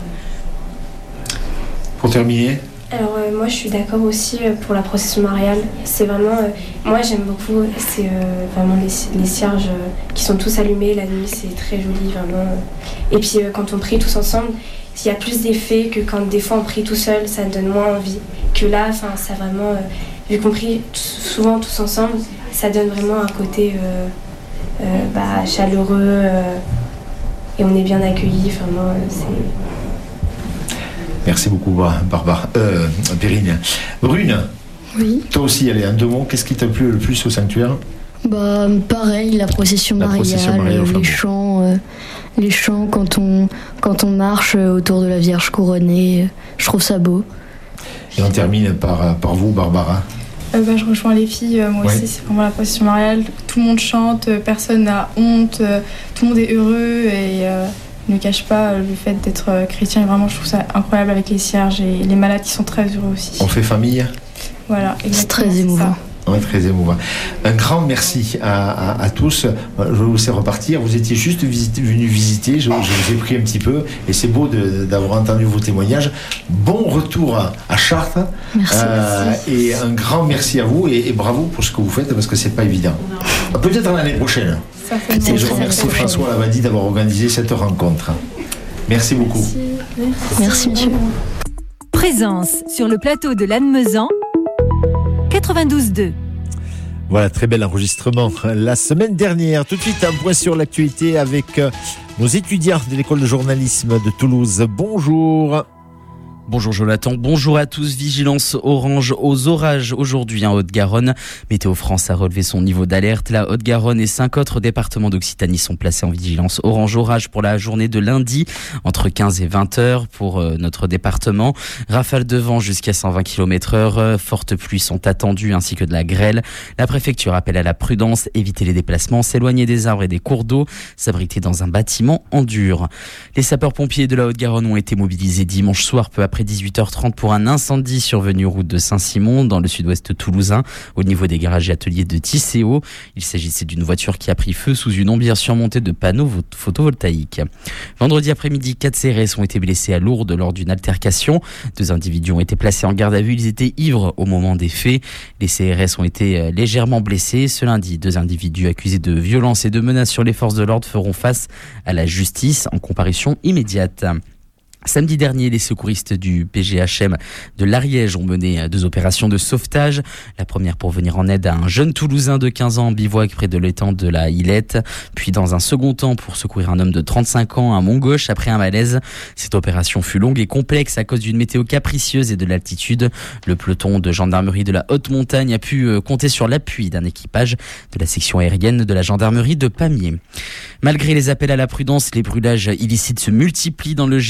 Pour terminer, alors moi je suis d'accord aussi pour la procession mariale. C'est vraiment, moi j'aime beaucoup, c'est vraiment les cierges qui sont tous allumés la nuit, c'est très joli vraiment. Et puis quand on prie tous ensemble, il y a plus d'effet que quand des fois on prie tout seul, ça donne moins envie. Que là, ça vraiment, vu qu'on prie souvent tous ensemble, ça donne vraiment un côté chaleureux et on est bien accueillis. Enfin, moi, c'est... Merci beaucoup, Barbara. Perrine. Brune. Oui. Toi aussi, allez, en 2 mots, qu'est-ce qui t'a plu le plus au sanctuaire? Pareil, la procession mariale, les chants quand on marche autour de la Vierge couronnée, je trouve ça beau. Et on termine par vous, Barbara. Je rejoins les filles, moi aussi, c'est vraiment la procession mariale. Tout le monde chante, personne n'a honte, tout le monde est heureux et ne cache pas le fait d'être chrétien. Et vraiment, je trouve ça incroyable avec les cierges et les malades qui sont très heureux aussi. On fait famille. Voilà, exactement. C'est très émouvant. Ouais, très émouvant. Un grand merci à tous. Je vais vous laisser repartir. Vous étiez juste venus visiter. Je vous ai pris un petit peu. Et c'est beau d'avoir entendu vos témoignages. Bon retour à Chartres. Merci. Et un grand merci à vous. Et bravo pour ce que vous faites parce que c'est pas évident. Peut-être l'année prochaine. Et je remercie François Lavadi d'avoir organisé cette rencontre. Merci beaucoup. Merci monsieur. Présence sur le plateau de Lannemezan 92.2. Voilà, très bel enregistrement la semaine dernière. Tout de suite, un point sur l'actualité avec nos étudiants de l'école de journalisme de Toulouse. Bonjour. Bonjour Jonathan, bonjour à tous. Vigilance orange aux orages aujourd'hui en Haute-Garonne. Météo France a relevé son niveau d'alerte. La Haute-Garonne et 5 autres départements d'Occitanie sont placés en vigilance orange orage pour la journée de lundi entre 15 et 20 heures pour notre département. Rafales de vent jusqu'à 120 km/h. Fortes pluies sont attendues ainsi que de la grêle. La préfecture appelle à la prudence, éviter les déplacements, s'éloigner des arbres et des cours d'eau, s'abriter dans un bâtiment en dur. Les sapeurs-pompiers de la Haute-Garonne ont été mobilisés dimanche soir peu après 18h30 pour un incendie survenu route de Saint-Simon dans le sud-ouest toulousain au niveau des garages et ateliers de Tisséo. Il s'agissait d'une voiture qui a pris feu sous une ombière surmontée de panneaux photovoltaïques. Vendredi après-midi, 4 CRS ont été blessés à Lourdes lors d'une altercation. 2 individus ont été placés en garde à vue. Ils étaient ivres au moment des faits. Les CRS ont été légèrement blessés. Ce lundi, 2 individus accusés de violence et de menaces sur les forces de l'ordre feront face à la justice en comparution immédiate. Samedi dernier, les secouristes du PGHM de l'Ariège ont mené 2 opérations de sauvetage. La première pour venir en aide à un jeune Toulousain de 15 ans en bivouac près de l'étang de la Hillette. Puis dans un second temps pour secourir un homme de 35 ans à Montgauche après un malaise. Cette opération fut longue et complexe à cause d'une météo capricieuse et de l'altitude. Le peloton de gendarmerie de la haute montagne a pu compter sur l'appui d'un équipage de la section aérienne de la gendarmerie de Pamiers. Malgré les appels à la prudence, les brûlages illicites se multiplient dans le Gers en pleine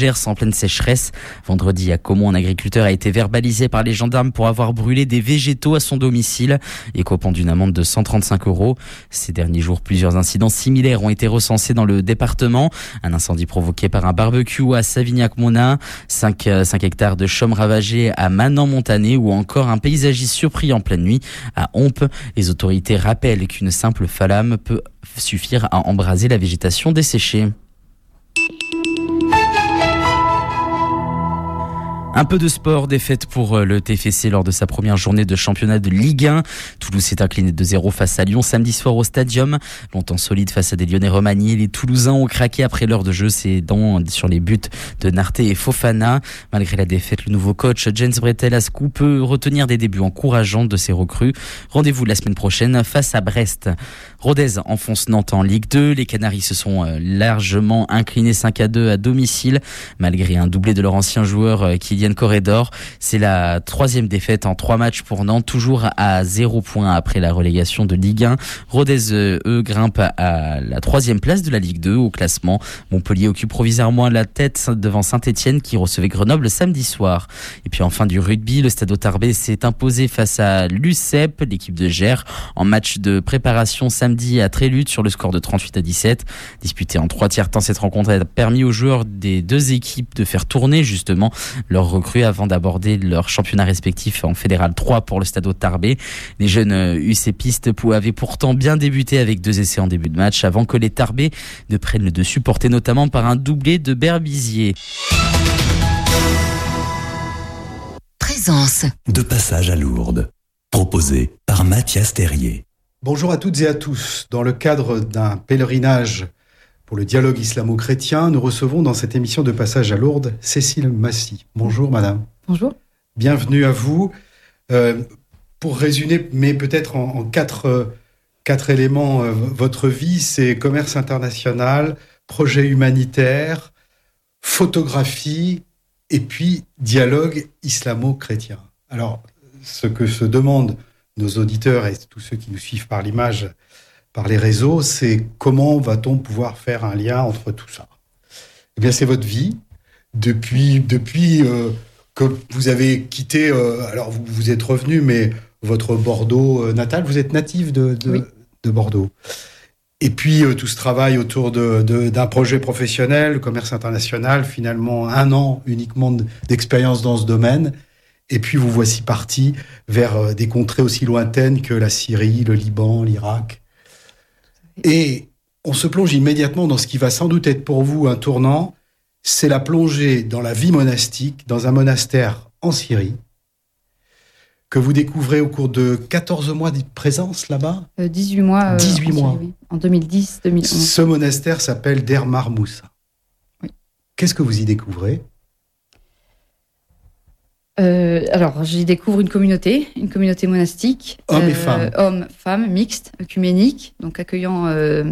pleine sécheresse. Vendredi, à Caumont, un agriculteur a été verbalisé par les gendarmes pour avoir brûlé des végétaux à son domicile, écopant d'une amende de 135 €. Ces derniers jours, plusieurs incidents similaires ont été recensés dans le département. Un incendie provoqué par un barbecue à Savignac-Mona, 5 hectares de chaumes ravagés à Manan-Montané ou encore un paysagiste surpris en pleine nuit à Ompe. Les autorités rappellent qu'une simple flamme peut suffire à embraser la végétation desséchée. Un peu de sport, défaite pour le TFC lors de sa première journée de championnat de Ligue 1. Toulouse s'est incliné 2-0 face à Lyon samedi soir au Stadium. Longtemps solide face à des Lyonnais remaniés, les Toulousains ont craqué après l'heure de jeu, c'est sur les buts de Narté et Fofana. Malgré la défaite, le nouveau coach Jens Bretel-Ascou peut retenir des débuts encourageants de ses recrues. Rendez-vous la semaine prochaine face à Brest. Rodez enfonce Nantes en Ligue 2. Les Canaries se sont largement inclinés 5-2 à domicile, malgré un doublé de leur ancien joueur Kylian Corredor. C'est la 3e défaite en 3 matchs pour Nantes, toujours à 0 points après la relégation de Ligue 1. Rodez, eux, grimpe à la 3e place de la Ligue 2 au classement. Montpellier occupe provisoirement la tête devant Saint-Etienne qui recevait Grenoble samedi soir. Et puis enfin du rugby, le Stade Tarbais s'est imposé face à l'UCEP, l'équipe de Gers, en match de préparation samedi à Trélutte sur le score de 38-17. Disputée en 3 tiers temps, cette rencontre a permis aux joueurs des deux équipes de faire tourner justement leurs recrues avant d'aborder leur championnat respectif en Fédéral 3 pour le Stade Tarbais. Les jeunes UCPistes avaient pourtant bien débuté avec 2 essais en début de match avant que les Tarbais ne prennent le dessus, portés notamment par un doublé de Berbizier. Présence de passage à Lourdes, proposé par Mathias Terrier. Bonjour à toutes et à tous. Dans le cadre d'un pèlerinage pour le dialogue islamo-chrétien, nous recevons dans cette émission de passage à Lourdes Cécile Massy. Bonjour madame. Bonjour. Bienvenue à vous. Pour résumer, mais peut-être en quatre éléments, votre vie, c'est commerce international, projet humanitaire, photographie et puis dialogue islamo-chrétien. Alors, ce que se demandent nos auditeurs et tous ceux qui nous suivent par l'image, par les réseaux, c'est comment va-t-on pouvoir faire un lien entre tout ça ? Eh bien, c'est votre vie. Depuis que vous avez quitté, alors vous êtes revenu, mais votre Bordeaux natal, vous êtes native de Bordeaux. Et puis, tout ce travail autour d'un projet professionnel, commerce international, finalement 1 an uniquement d'expérience dans ce domaine. Et puis, vous voici parti vers des contrées aussi lointaines que la Syrie, le Liban, l'Irak. Et on se plonge immédiatement dans ce qui va sans doute être pour vous un tournant, c'est la plongée dans la vie monastique, dans un monastère en Syrie, que vous découvrez au cours de 14 mois de présence là-bas. 18 mois. 18 mois. Syrie, oui. En 2010-2011. Ce monastère s'appelle Der Mar Moussa. Oui. Qu'est-ce que vous y découvrez ? Alors, j'y découvre une communauté monastique. Hommes et femmes. Hommes, femmes, mixtes, œcuméniques, donc accueillant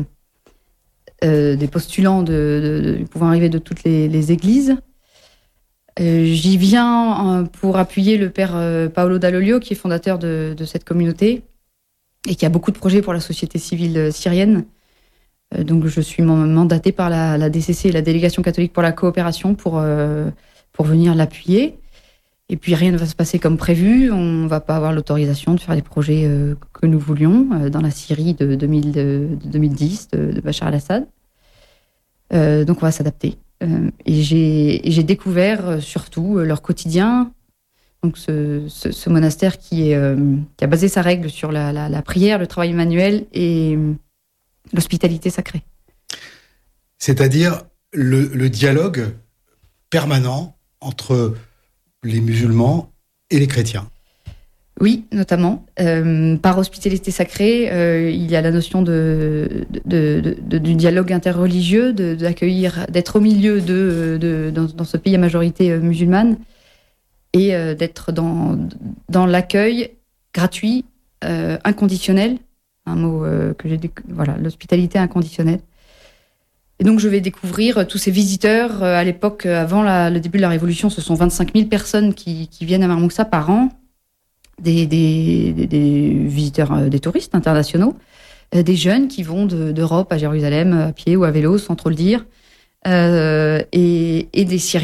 des postulants pouvant arriver de toutes les églises. J'y viens pour appuyer le père Paolo Dall'Olio, qui est fondateur de cette communauté et qui a beaucoup de projets pour la société civile syrienne. Donc, je suis mandatée par la DCC, la Délégation catholique pour la coopération, pour venir l'appuyer. Et puis, rien ne va se passer comme prévu. On ne va pas avoir l'autorisation de faire les projets que nous voulions dans la Syrie de 2010, de Bachar al-Assad. Donc, on va s'adapter. Et j'ai découvert surtout leur quotidien. Donc, ce monastère qui a basé sa règle sur la prière, le travail manuel et l'hospitalité sacrée. C'est-à-dire le dialogue permanent entre les musulmans et les chrétiens. Oui, notamment. Par hospitalité sacrée, il y a la notion du dialogue interreligieux, d'accueillir, d'être au milieu dans ce pays à majorité musulmane, et d'être dans l'accueil gratuit, inconditionnel, un mot que j'ai voilà, l'hospitalité inconditionnelle. Et donc, je vais découvrir tous ces visiteurs. À l'époque, avant le début de la Révolution, ce sont 25 000 personnes qui viennent à Mar Moussa par an. Des visiteurs, des touristes internationaux. Des jeunes qui vont d'Europe à Jérusalem à pied ou à vélo, sans trop le dire. Et des Syriens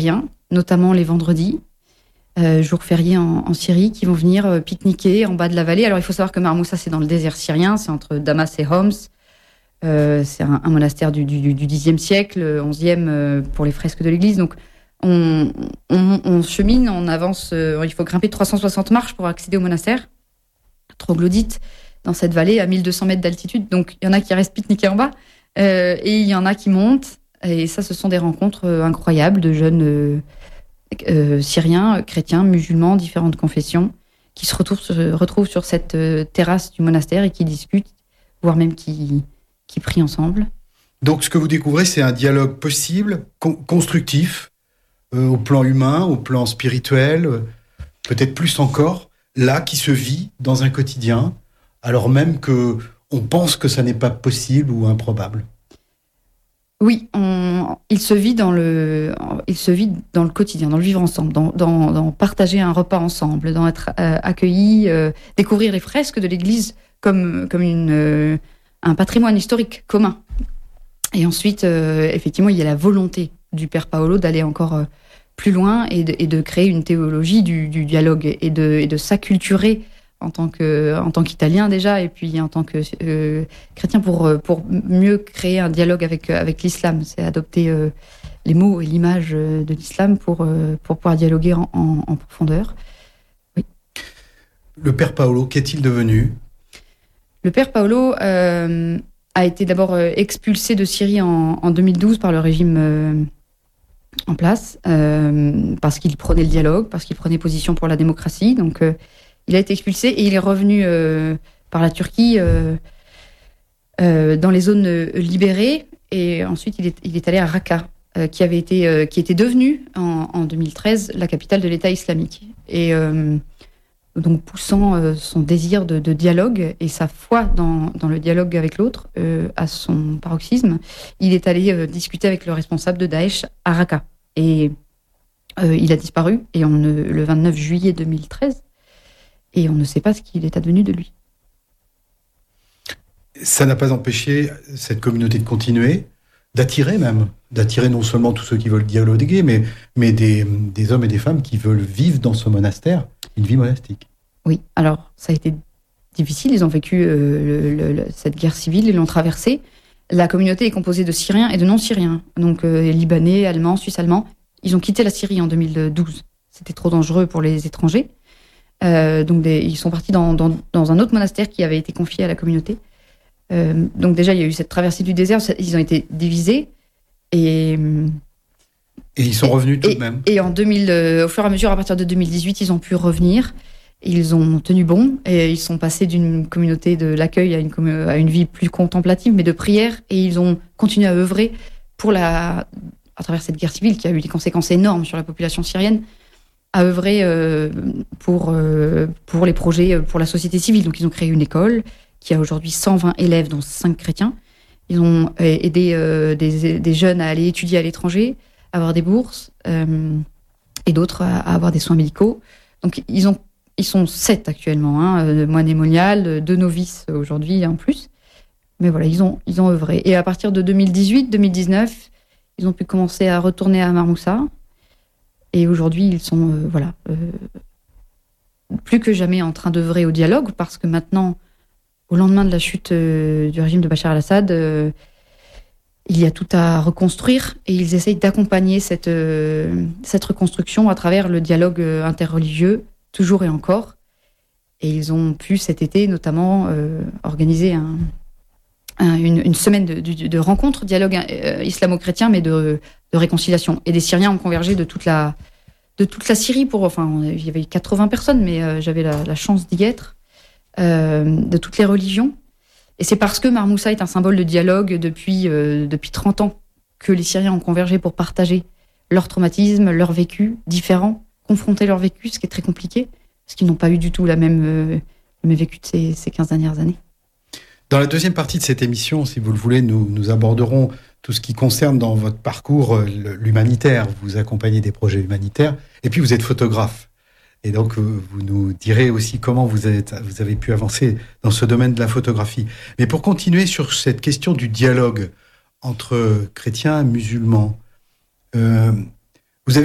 notamment les vendredis, jour férié en Syrie, qui vont venir pique-niquer en bas de la vallée. Alors il faut savoir que Marmoussa, c'est dans le désert syrien, c'est entre Damas et Homs. C'est un monastère du Xe siècle, 11e pour les fresques de l'église. Donc on chemine, on avance, il faut grimper 360 marches pour accéder au monastère, troglodyte, dans cette vallée à 1200 mètres d'altitude. Donc il y en a qui restent pique-niquer en bas, et il y en a qui montent. Et ça, ce sont des rencontres incroyables de jeunes syriens, chrétiens, musulmans, différentes confessions, qui se retrouvent sur cette terrasse du monastère et qui discutent, voire même qui prient ensemble. Donc ce que vous découvrez, c'est un dialogue possible, constructif, au plan humain, au plan spirituel, peut-être plus encore, là, qui se vit dans un quotidien, alors même que on pense que ça n'est pas possible ou improbable. Oui, il se vit dans le quotidien, dans le vivre ensemble, dans partager un repas ensemble, dans être accueillis, découvrir les fresques de l'église comme un patrimoine historique commun. Et ensuite, effectivement, il y a la volonté du Père Paolo d'aller encore plus loin et de créer une théologie du dialogue et de s'acculturer en tant qu'Italien déjà, et puis en tant que chrétien pour mieux créer un dialogue avec l'islam. C'est adopter les mots et l'image de l'islam pour pouvoir dialoguer en profondeur. Oui. Le Père Paolo, qu'est-il devenu ? Le Père Paolo a été d'abord expulsé de Syrie en 2012 par le régime en place, parce qu'il prônait le dialogue, parce qu'il prenait position pour la démocratie. Donc il a été expulsé et il est revenu par la Turquie dans les zones libérées. Et ensuite, il est allé à Raqqa, qui était devenue en 2013 la capitale de l'État islamique. Et donc poussant son désir de dialogue et sa foi dans le dialogue avec l'autre à son paroxysme, il est allé discuter avec le responsable de Daesh à Raqqa. Et il a disparu le 29 juillet 2013. Et on ne sait pas ce qu'il est advenu de lui. Ça n'a pas empêché cette communauté de continuer, d'attirer non seulement tous ceux qui veulent dialoguer, mais des hommes et des femmes qui veulent vivre dans ce monastère, une vie monastique. Oui, alors ça a été difficile, ils ont vécu cette guerre civile, ils l'ont traversée. La communauté est composée de Syriens et de non-Syriens, donc Libanais, Allemands, Suisses-Allemands. Ils ont quitté la Syrie en 2012. C'était trop dangereux pour les étrangers. Donc ils sont partis dans un autre monastère qui avait été confié à la communauté. Donc déjà, il y a eu cette traversée du désert, ils ont été divisés. Et ils sont revenus tout de même. Et au fur et à mesure, à partir de 2018, ils ont pu revenir. Ils ont tenu bon et ils sont passés d'une communauté de l'accueil à une vie plus contemplative, mais de prière. Et ils ont continué à œuvrer à travers cette guerre civile qui a eu des conséquences énormes sur la population syrienne, à œuvrer pour les projets pour la société civile. Donc ils ont créé une école qui a aujourd'hui 120 élèves, dont 5 chrétiens. Ils ont aidé des jeunes à aller étudier à l'étranger, à avoir des bourses, et d'autres à avoir des soins médicaux. Donc ils sont 7 actuellement, moines et moniales, 2 novices aujourd'hui en plus. Mais voilà, ils ont œuvré. Et à partir de 2018-2019, ils ont pu commencer à retourner à Marmoussa. Et aujourd'hui, ils sont plus que jamais en train d'œuvrer au dialogue, parce que maintenant, au lendemain de la chute du régime de Bachar el-Assad, il y a tout à reconstruire, et ils essayent d'accompagner cette reconstruction à travers le dialogue interreligieux, toujours et encore. Et ils ont pu cet été notamment organiser une semaine de rencontres, dialogue islamo-chrétien, mais de réconciliation. Et des Syriens ont convergé de toute la Syrie il y avait 80 personnes, mais j'avais la chance d'y être, de toutes les religions. Et c'est parce que Marmoussa est un symbole de dialogue depuis 30 ans que les Syriens ont convergé pour partager leur traumatisme, leur vécu différent, confronter leur vécu, ce qui est très compliqué, parce qu'ils n'ont pas eu du tout le même vécu de ces 15 dernières années. Dans la deuxième partie de cette émission, si vous le voulez, nous aborderons tout ce qui concerne dans votre parcours l'humanitaire. Vous accompagnez des projets humanitaires, et puis vous êtes photographe. Et donc, vous nous direz aussi comment vous avez pu avancer dans ce domaine de la photographie. Mais pour continuer sur cette question du dialogue entre chrétiens et musulmans, vous avez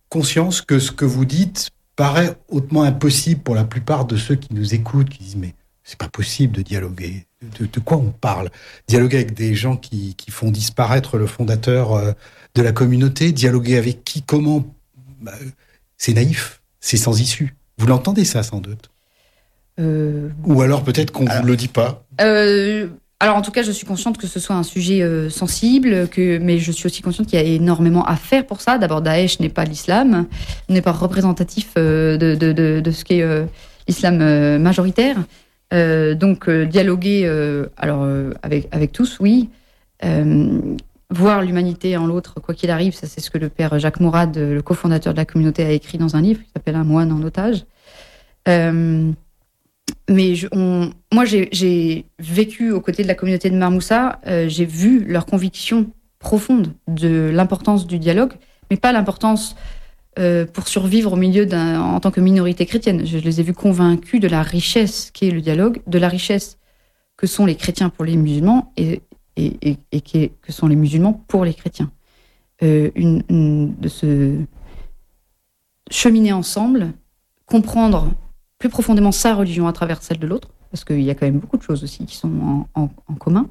conscience que ce que vous dites paraît hautement impossible pour la plupart de ceux qui nous écoutent, qui disent mais c'est pas possible de dialoguer. De quoi on parle? Dialoguer avec des gens qui font disparaître le fondateur de la communauté, dialoguer avec qui, comment? C'est naïf, c'est sans issue. Vous l'entendez ça sans doute? Ou alors peut-être qu'on ne vous le dit pas. Alors en tout cas, je suis consciente que ce soit un sujet sensible, mais je suis aussi consciente qu'il y a énormément à faire pour ça. D'abord, Daesh n'est pas l'islam, n'est pas représentatif de ce qu'est l'islam majoritaire. Donc dialoguer avec tous, oui. Voir l'humanité en l'autre, quoi qu'il arrive, ça c'est ce que le père Jacques Mourad, le cofondateur de la communauté, a écrit dans un livre qui s'appelle Un moine en otage. Mais moi, j'ai vécu aux côtés de la communauté de Marmoussa. J'ai vu leur conviction profonde de l'importance du dialogue, mais pas l'importance pour survivre au milieu en tant que minorité chrétienne. Je les ai vus convaincus de la richesse qu'est le dialogue, de la richesse que sont les chrétiens pour les musulmans et que sont les musulmans pour les chrétiens. De se cheminer ensemble, comprendre plus profondément sa religion à travers celle de l'autre, parce qu'il y a quand même beaucoup de choses aussi qui sont en commun.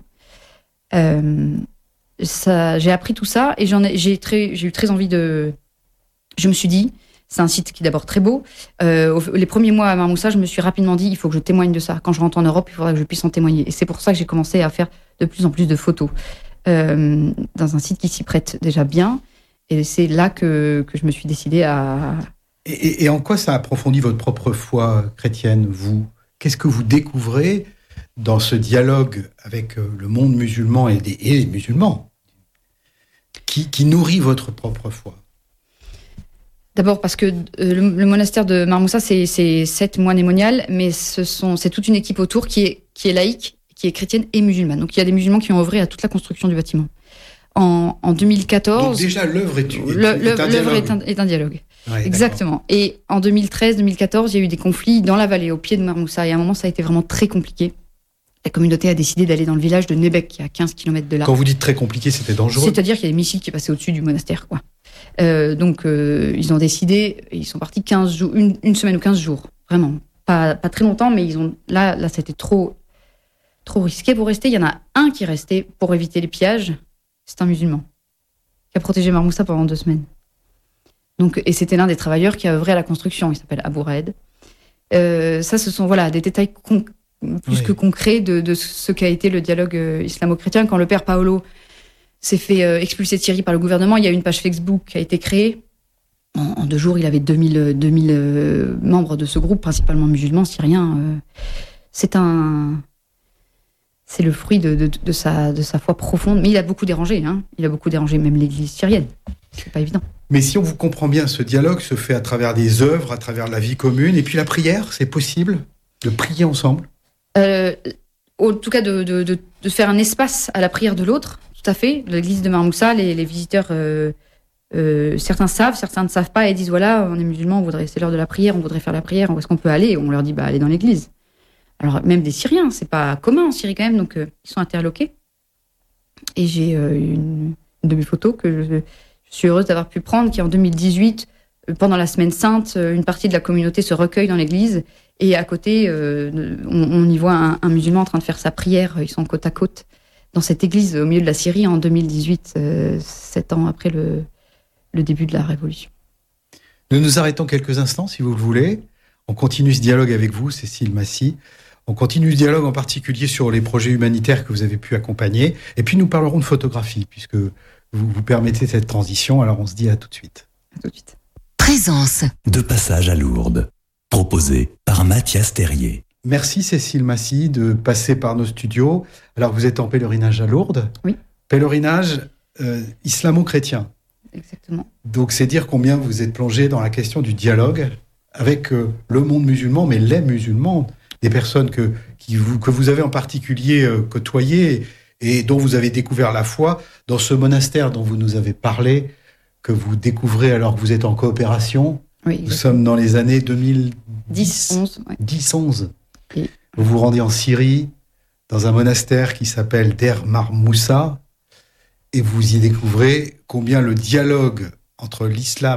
J'ai appris tout ça et j'ai eu très envie de... Je me suis dit, c'est un site qui est d'abord très beau. Les premiers mois à Marmoussa, je me suis rapidement dit, il faut que je témoigne de ça. Quand je rentre en Europe, il faudra que je puisse en témoigner. Et c'est pour ça que j'ai commencé à faire de plus en plus de photos dans un site qui s'y prête déjà bien. Et c'est là que je me suis décidée à... Et en quoi ça approfondit votre propre foi chrétienne, vous? Qu'est-ce que vous découvrez dans ce dialogue avec le monde musulman et les musulmans qui nourrit votre propre foi? D'abord parce que le monastère de Marmoussa, c'est 7 moines et moniales, mais c'est toute une équipe autour qui est laïque, qui est chrétienne et musulmane. Donc il y a des musulmans qui ont œuvré à toute la construction du bâtiment. En 2014... Donc déjà, l'œuvre est un dialogue. Ouais, exactement. D'accord. Et en 2013-2014, il y a eu des conflits dans la vallée, au pied de Marmoussa. Et à un moment, ça a été vraiment très compliqué. La communauté a décidé d'aller dans le village de Nebek, qui est à 15 km de là. Quand vous dites très compliqué, c'était dangereux? C'est-à-dire qu'il y a des missiles qui passaient au-dessus du monastère, quoi. Donc, ils ont décidé, ils sont partis 15 jours, une semaine ou 15 jours. Vraiment. Pas très longtemps, mais là, c'était trop risqué pour rester. Il y en a un qui est resté pour éviter les pillages. C'est un musulman qui a protégé Marmoussa pendant 2 semaines. Donc, et c'était l'un des travailleurs qui a œuvré à la construction. Il s'appelle Abou Raed. Ça, ce sont des détails plus que concrets de ce qu'a été le dialogue islamo-chrétien. Quand le père Paolo s'est fait expulser de Syrie par le gouvernement, il y a une page Facebook qui a été créée. En 2 jours, il avait 2000 membres de ce groupe, principalement musulmans, syriens. C'est le fruit de sa foi profonde. Mais il a beaucoup dérangé. Il a beaucoup dérangé même l'église syrienne. C'est pas évident. Mais si on vous comprend bien, ce dialogue se fait à travers des œuvres, à travers la vie commune. Et puis la prière, c'est possible de prier ensemble? En tout cas, de faire un espace à la prière de l'autre, tout à fait. L'église de Marmoussa, les visiteurs, certains savent, certains ne savent pas et disent voilà, on est musulmans, c'est l'heure de la prière, on voudrait faire la prière, où est-ce qu'on peut aller? On leur dit allez dans l'église. Alors même des Syriens, c'est pas commun en Syrie quand même, donc ils sont interloqués. Et j'ai une de mes photos que je suis heureuse d'avoir pu prendre, qui en 2018, pendant la Semaine Sainte, une partie de la communauté se recueille dans l'église et à côté, on y voit un musulman en train de faire sa prière. Ils sont côte à côte dans cette église au milieu de la Syrie en 2018, 7 ans après le début de la Révolution. Nous nous arrêtons quelques instants, si vous le voulez. On continue ce dialogue avec vous, Cécile Massy. On continue ce dialogue en particulier sur les projets humanitaires que vous avez pu accompagner. Et puis nous parlerons de photographie, puisque vous permettez cette transition. Alors on se dit à tout de suite. À tout de suite. Présence. De passage à Lourdes. Proposé par Mathias Terrier. Merci Cécile Massy de passer par nos studios. Alors vous êtes en pèlerinage à Lourdes. Oui. Pèlerinage islamo-chrétien. Exactement. Donc c'est dire combien vous êtes plongé dans la question du dialogue avec le monde musulman, mais les musulmans, des personnes que vous avez en particulier côtoyées et dont vous avez découvert la foi dans ce monastère dont vous nous avez parlé, que vous découvrez alors que vous êtes en coopération. Oui, nous sommes dans les années 2010. 10-11. Et... Vous vous rendez en Syrie, dans un monastère qui s'appelle Der Marmoussa, et vous y découvrez combien le dialogue entre l'islam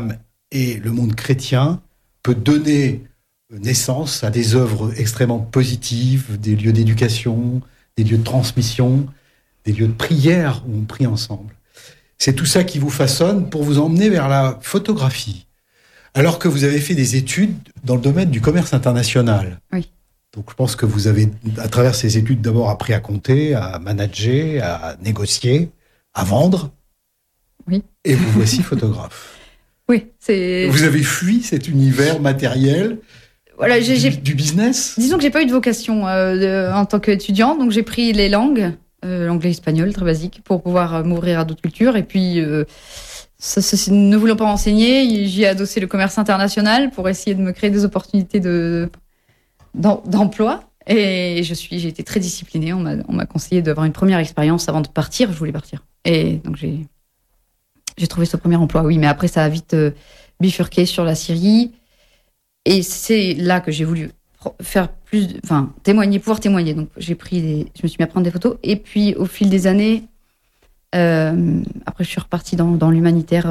et le monde chrétien peut donner naissance à des œuvres extrêmement positives, des lieux d'éducation, des lieux de transmission, des lieux de prière où on prie ensemble. C'est tout ça qui vous façonne pour vous emmener vers la photographie. Alors que vous avez fait des études dans le domaine du commerce international. Oui. Donc je pense que vous avez, à travers ces études, d'abord appris à compter, à manager, à négocier, à vendre. Oui. Et vous voici photographe. Oui, c'est... Vous avez fui cet univers matériel du business. Disons que j'ai pas eu de vocation en tant qu'étudiant, donc j'ai pris les langues, l'anglais et l'espagnol, très basique, pour pouvoir m'ouvrir à d'autres cultures. Et puis, ne voulant pas enseigner, j'y ai adossé le commerce international pour essayer de me créer des opportunités d'emploi. Et j'ai été très disciplinée. On m'a conseillé d'avoir une première expérience avant de partir. Je voulais partir. Et donc j'ai trouvé ce premier emploi, oui. Mais après, ça a vite bifurqué sur la Syrie. Et c'est là que j'ai voulu pouvoir témoigner. Donc je me suis mis à prendre des photos. Et puis au fil des années, après je suis repartie dans l'humanitaire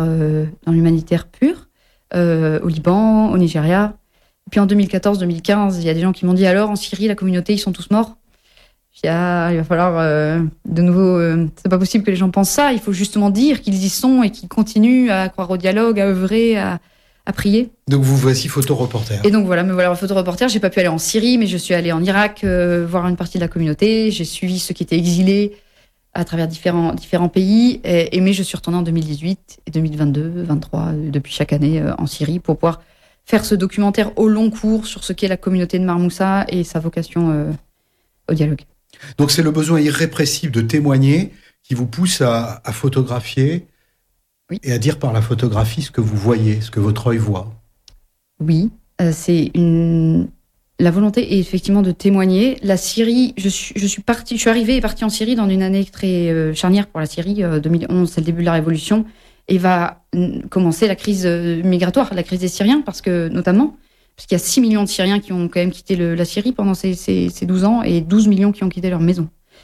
pur, au Liban, au Nigeria. Et puis en 2014-2015, il y a des gens qui m'ont dit, alors en Syrie, la communauté, ils sont tous morts. Je dis, il va falloir de nouveau, c'est pas possible que les gens pensent ça. Il faut justement dire qu'ils y sont et qu'ils continuent à croire au dialogue, à œuvrer, à prier. Donc vous voici photoreporter. Et donc voilà, me voilà photoreporter. J'ai pas pu aller en Syrie, mais je suis allée en Irak voir une partie de la communauté. J'ai suivi ceux qui étaient exilés à travers différents pays. Mais je suis retournée en 2018 et 2022, 2023, depuis chaque année en Syrie pour pouvoir faire ce documentaire au long cours sur ce qu'est la communauté de Marmoussa et sa vocation au dialogue. Donc c'est le besoin irrépressible de témoigner qui vous pousse à photographier. Oui. Et à dire par la photographie ce que vous voyez, ce que votre œil voit. Oui, c'est la volonté est effectivement de témoigner. La Syrie, je suis arrivée et partie en Syrie dans une année très charnière pour la Syrie. 2011, c'est le début de la révolution, et va commencer la crise migratoire, la crise des Syriens, parce qu'il y a 6 millions de Syriens qui ont quand même quitté la Syrie pendant ces 12 ans, et 12 millions qui ont quitté leur maison.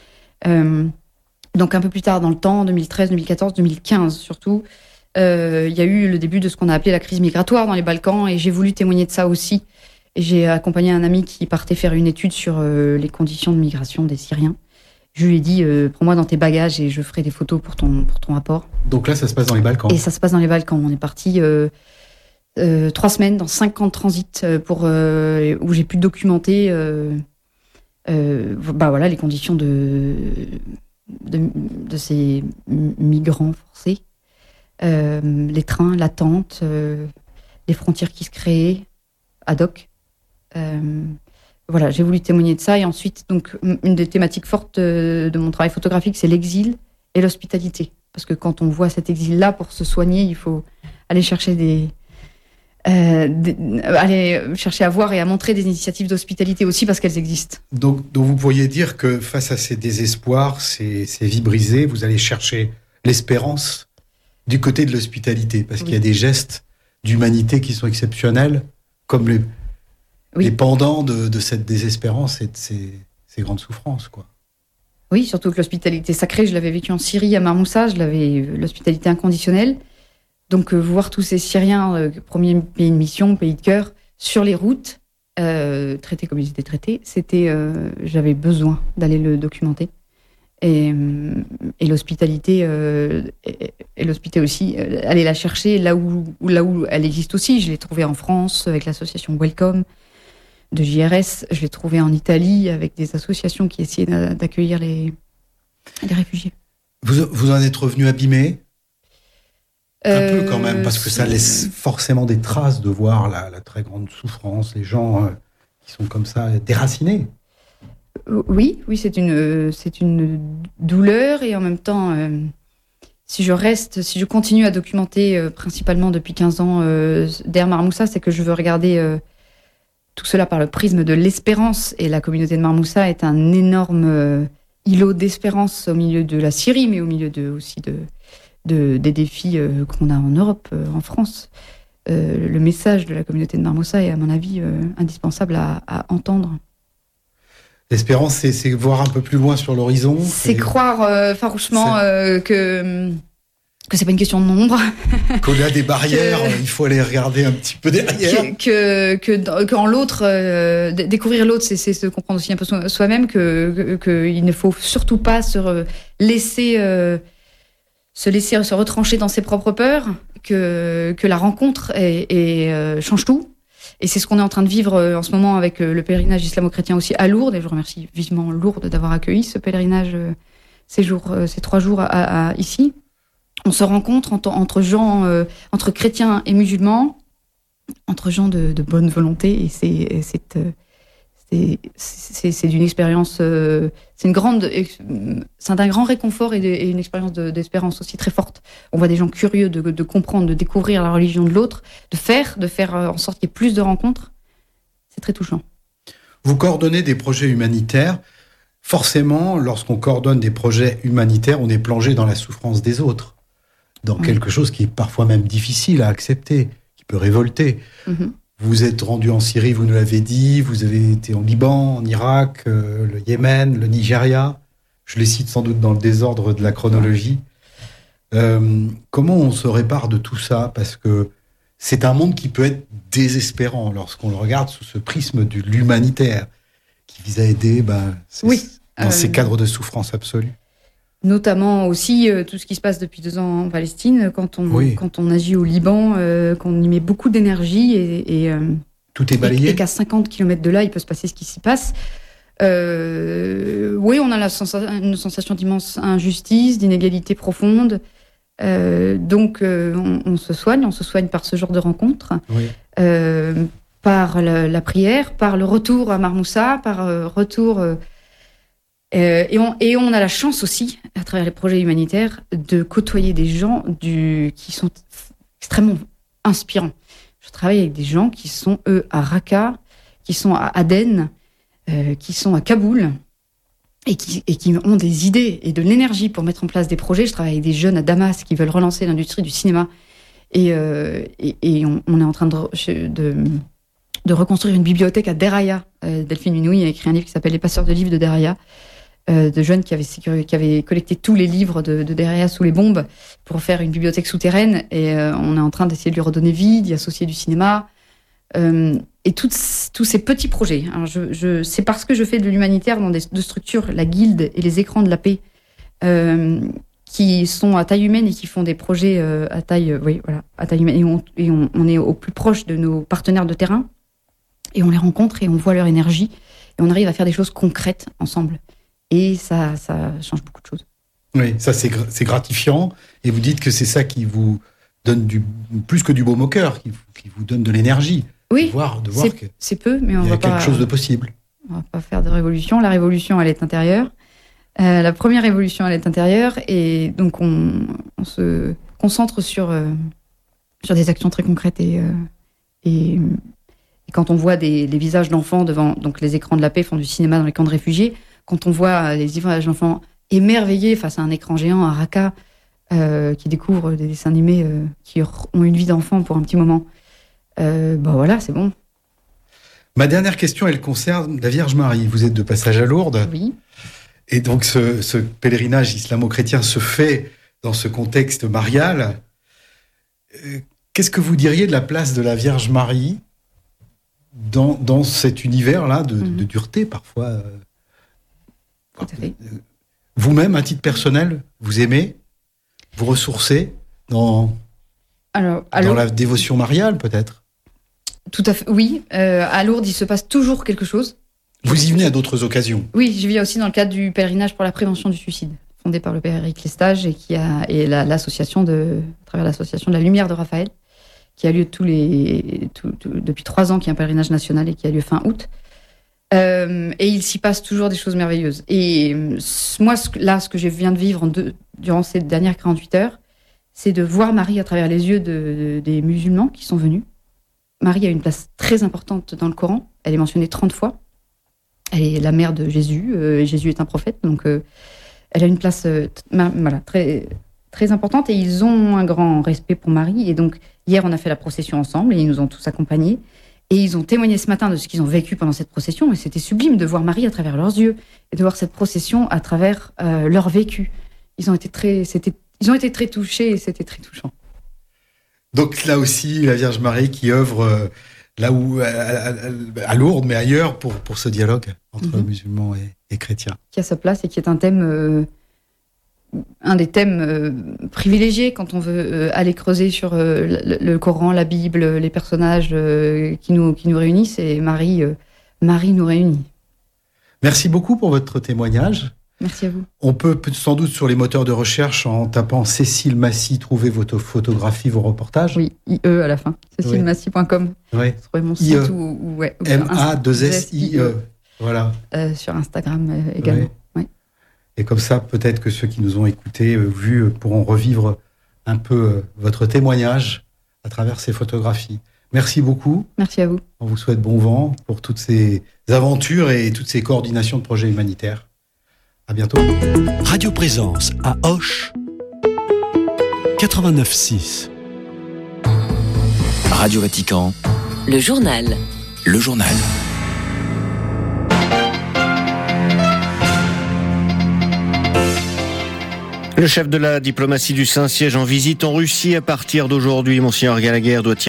Donc un peu plus tard dans le temps, 2013, 2014, 2015 surtout, il y a eu le début de ce qu'on a appelé la crise migratoire dans les Balkans, et j'ai voulu témoigner de ça aussi. Et j'ai accompagné un ami qui partait faire une étude sur les conditions de migration des Syriens. Je lui ai dit, prends-moi dans tes bagages et je ferai des photos pour ton rapport. Donc là, ça se passe dans les Balkans. Et ça se passe dans les Balkans. On est parti 3 semaines dans 5 camps de transit où j'ai pu documenter les conditions de ces migrants forcés, les trains, l'attente, les frontières qui se créaient ad hoc. J'ai voulu témoigner de ça. Et ensuite, donc, une des thématiques fortes de mon travail photographique, c'est l'exil et l'hospitalité. Parce que quand on voit cet exil-là, pour se soigner, il faut aller chercher aller chercher à voir et à montrer des initiatives d'hospitalité aussi, parce qu'elles existent. Donc vous pourriez dire que face à ces désespoirs, ces vies brisées, vous allez chercher l'espérance du côté de l'hospitalité, parce qu'il y a des gestes d'humanité qui sont exceptionnels, comme les pendants de cette désespérance et de ces grandes souffrances, quoi. Oui, surtout que l'hospitalité sacrée, je l'avais vécu en Syrie, à Marmoussa, l'hospitalité inconditionnelle. Donc, voir tous ces Syriens, premier pays de mission, pays de cœur, sur les routes, traités comme ils étaient traités, j'avais besoin d'aller le documenter. Et l'hospitalité, aussi, aller la chercher là où elle existe aussi. Je l'ai trouvée en France avec l'association Welcome de JRS. Je l'ai trouvée en Italie avec des associations qui essayaient d'accueillir les réfugiés. Vous en êtes revenu abîmé ? Un peu quand même, parce que ça laisse forcément des traces de voir la très grande souffrance, les gens qui sont comme ça déracinés. Oui, c'est une douleur, et en même temps, si je continue à documenter principalement depuis 15 ans derrière Marmoussa, c'est que je veux regarder tout cela par le prisme de l'espérance, et la communauté de Marmoussa est un énorme îlot d'espérance au milieu de la Syrie, mais au milieu aussi des défis qu'on a en Europe, en France. Le message de la communauté de Marmoussa est, à mon avis, indispensable à entendre. L'espérance, c'est voir un peu plus loin sur l'horizon. C'est croire farouchement que que c'est pas une question de nombre. Qu'on a des barrières, il faut aller regarder un petit peu derrière. Qu'en l'autre, découvrir l'autre, c'est se comprendre aussi un peu soi-même, qu'il ne faut surtout pas se laisser se retrancher dans ses propres peurs, que la rencontre change tout. Et c'est ce qu'on est en train de vivre en ce moment avec le pèlerinage islamo-chrétien aussi à Lourdes. Et je remercie vivement Lourdes d'avoir accueilli ce pèlerinage ces 3 jours ici. On se rencontre entre gens, entre chrétiens et musulmans, entre gens de bonne volonté. Et c'est d'une expérience, c'est un grand réconfort et une expérience d'espérance aussi très forte. On voit des gens curieux de comprendre, de découvrir la religion de l'autre, de faire en sorte qu'il y ait plus de rencontres. C'est très touchant. Vous coordonnez des projets humanitaires. Forcément, lorsqu'on coordonne des projets humanitaires, on est plongé dans la souffrance des autres, dans quelque chose qui est parfois même difficile à accepter, qui peut révolter. Mm-hmm. Vous êtes rendu en Syrie, vous nous l'avez dit, vous avez été en Liban, en Irak, le Yémen, le Nigeria. Je les cite sans doute dans le désordre de la chronologie. Comment on se répare de tout ça? Parce que c'est un monde qui peut être désespérant lorsqu'on le regarde sous ce prisme de l'humanitaire, qui vise à aider dans ces cadres de souffrance absolue. Notamment aussi tout ce qui se passe depuis 2 ans en Palestine, quand on agit au Liban, qu'on y met beaucoup d'énergie et tout est balayé. Et qu'à 50 km de là, il peut se passer ce qui s'y passe. Oui, on a une sensation d'immense injustice, d'inégalité profonde. Donc, on se soigne par ce genre de rencontres, par la prière, par le retour à Marmoussa, par retour... Et on a la chance aussi, à travers les projets humanitaires, de côtoyer des gens qui sont extrêmement inspirants. Je travaille avec des gens qui sont, eux, à Raqqa, qui sont à Aden, qui sont à Kaboul, et qui ont des idées et de l'énergie pour mettre en place des projets. Je travaille avec des jeunes à Damas qui veulent relancer l'industrie du cinéma. Et on est en train de reconstruire une bibliothèque à Deraya. Delphine Minouy a écrit un livre qui s'appelle Les passeurs de livres de Deraya, de jeunes qui avaient collecté tous les livres de Deraya sous les bombes pour faire une bibliothèque souterraine. Et on est en train d'essayer de lui redonner vie, d'y associer du cinéma. Et tous ces petits projets. Alors c'est parce que je fais de l'humanitaire dans deux structures, la Guilde et les Écrans de la Paix, qui sont à taille humaine et qui font des projets à taille humaine. Et on est au plus proche de nos partenaires de terrain. Et on les rencontre et on voit leur énergie. Et on arrive à faire des choses concrètes ensemble. Et ça change beaucoup de choses. Oui, ça c'est gratifiant. Et vous dites que c'est ça qui vous donne plus que du baume au cœur, qui vous donne de l'énergie. Oui, de voir c'est peu, mais on va pas... quelque chose de possible. On va pas faire de révolution. La révolution, elle est intérieure. La première révolution, elle est intérieure. Et donc, on se concentre sur des actions très concrètes. Et quand on voit des visages d'enfants devant... Donc, les Écrans de la Paix font du cinéma dans les camps de réfugiés. Quand on voit les visages d'enfants émerveillés face à un écran géant à Raqqa, qui découvrent des dessins animés qui ont une vie d'enfant pour un petit moment, voilà, c'est bon. Ma dernière question, elle concerne la Vierge Marie. Vous êtes de passage à Lourdes. Oui. Et donc, ce pèlerinage islamo-chrétien se fait dans ce contexte marial. Qu'est-ce que vous diriez de la place de la Vierge Marie dans cet univers-là de dureté, parfois Tout à fait. Vous-même, à titre personnel, vous aimez, vous ressourcez dans la dévotion mariale, peut-être? Tout à fait, oui. À Lourdes, il se passe toujours quelque chose. Vous y venez à d'autres occasions? Oui, j'y viens aussi dans le cadre du pèlerinage pour la prévention du suicide, fondé par le père Éric Lestage et l'association à travers l'association de la Lumière de Raphaël, qui a lieu depuis 3 ans, qui est un pèlerinage national et qui a lieu fin août. Et il s'y passe toujours des choses merveilleuses. Et moi, ce que je viens de vivre durant ces dernières 48 heures, c'est de voir Marie à travers les yeux des musulmans qui sont venus. Marie a une place très importante dans le Coran. Elle est mentionnée 30 fois. Elle est la mère de Jésus. Jésus est un prophète, donc elle a une place très, très importante. Et ils ont un grand respect pour Marie. Et donc, hier, on a fait la procession ensemble et ils nous ont tous accompagnés. Et ils ont témoigné ce matin de ce qu'ils ont vécu pendant cette procession. Et c'était sublime de voir Marie à travers leurs yeux et de voir cette procession à travers leur vécu. Ils ont été ils ont été très touchés et c'était très touchant. Donc là aussi, la Vierge Marie qui œuvre là où à Lourdes, mais ailleurs pour ce dialogue entre musulmans et chrétiens. Qui a sa place et qui est un thème, un des thèmes privilégiés quand on veut aller creuser sur le Coran, la Bible, les personnages qui nous réunissent, et Marie nous réunit. Merci beaucoup pour votre témoignage. Merci à vous. On peut sans doute sur les moteurs de recherche, en tapant Cécile Massy, trouver vos photographies, vos reportages. Oui, IE à la fin. CécileMassy.com. Oui. Sur mon site ou M-A-2-S-I-E. Voilà. Sur Instagram également. Oui. Et comme ça, peut-être que ceux qui nous ont écoutés, vus, pourront revivre un peu votre témoignage à travers ces photographies. Merci beaucoup. Merci à vous. On vous souhaite bon vent pour toutes ces aventures et toutes ces coordinations de projets humanitaires. À bientôt. Radio Présence à Auch 89.6. Radio Vatican. Le journal. Le journal. Le chef de la diplomatie du Saint-Siège en visite en Russie à partir d'aujourd'hui, Monseigneur Gallagher doit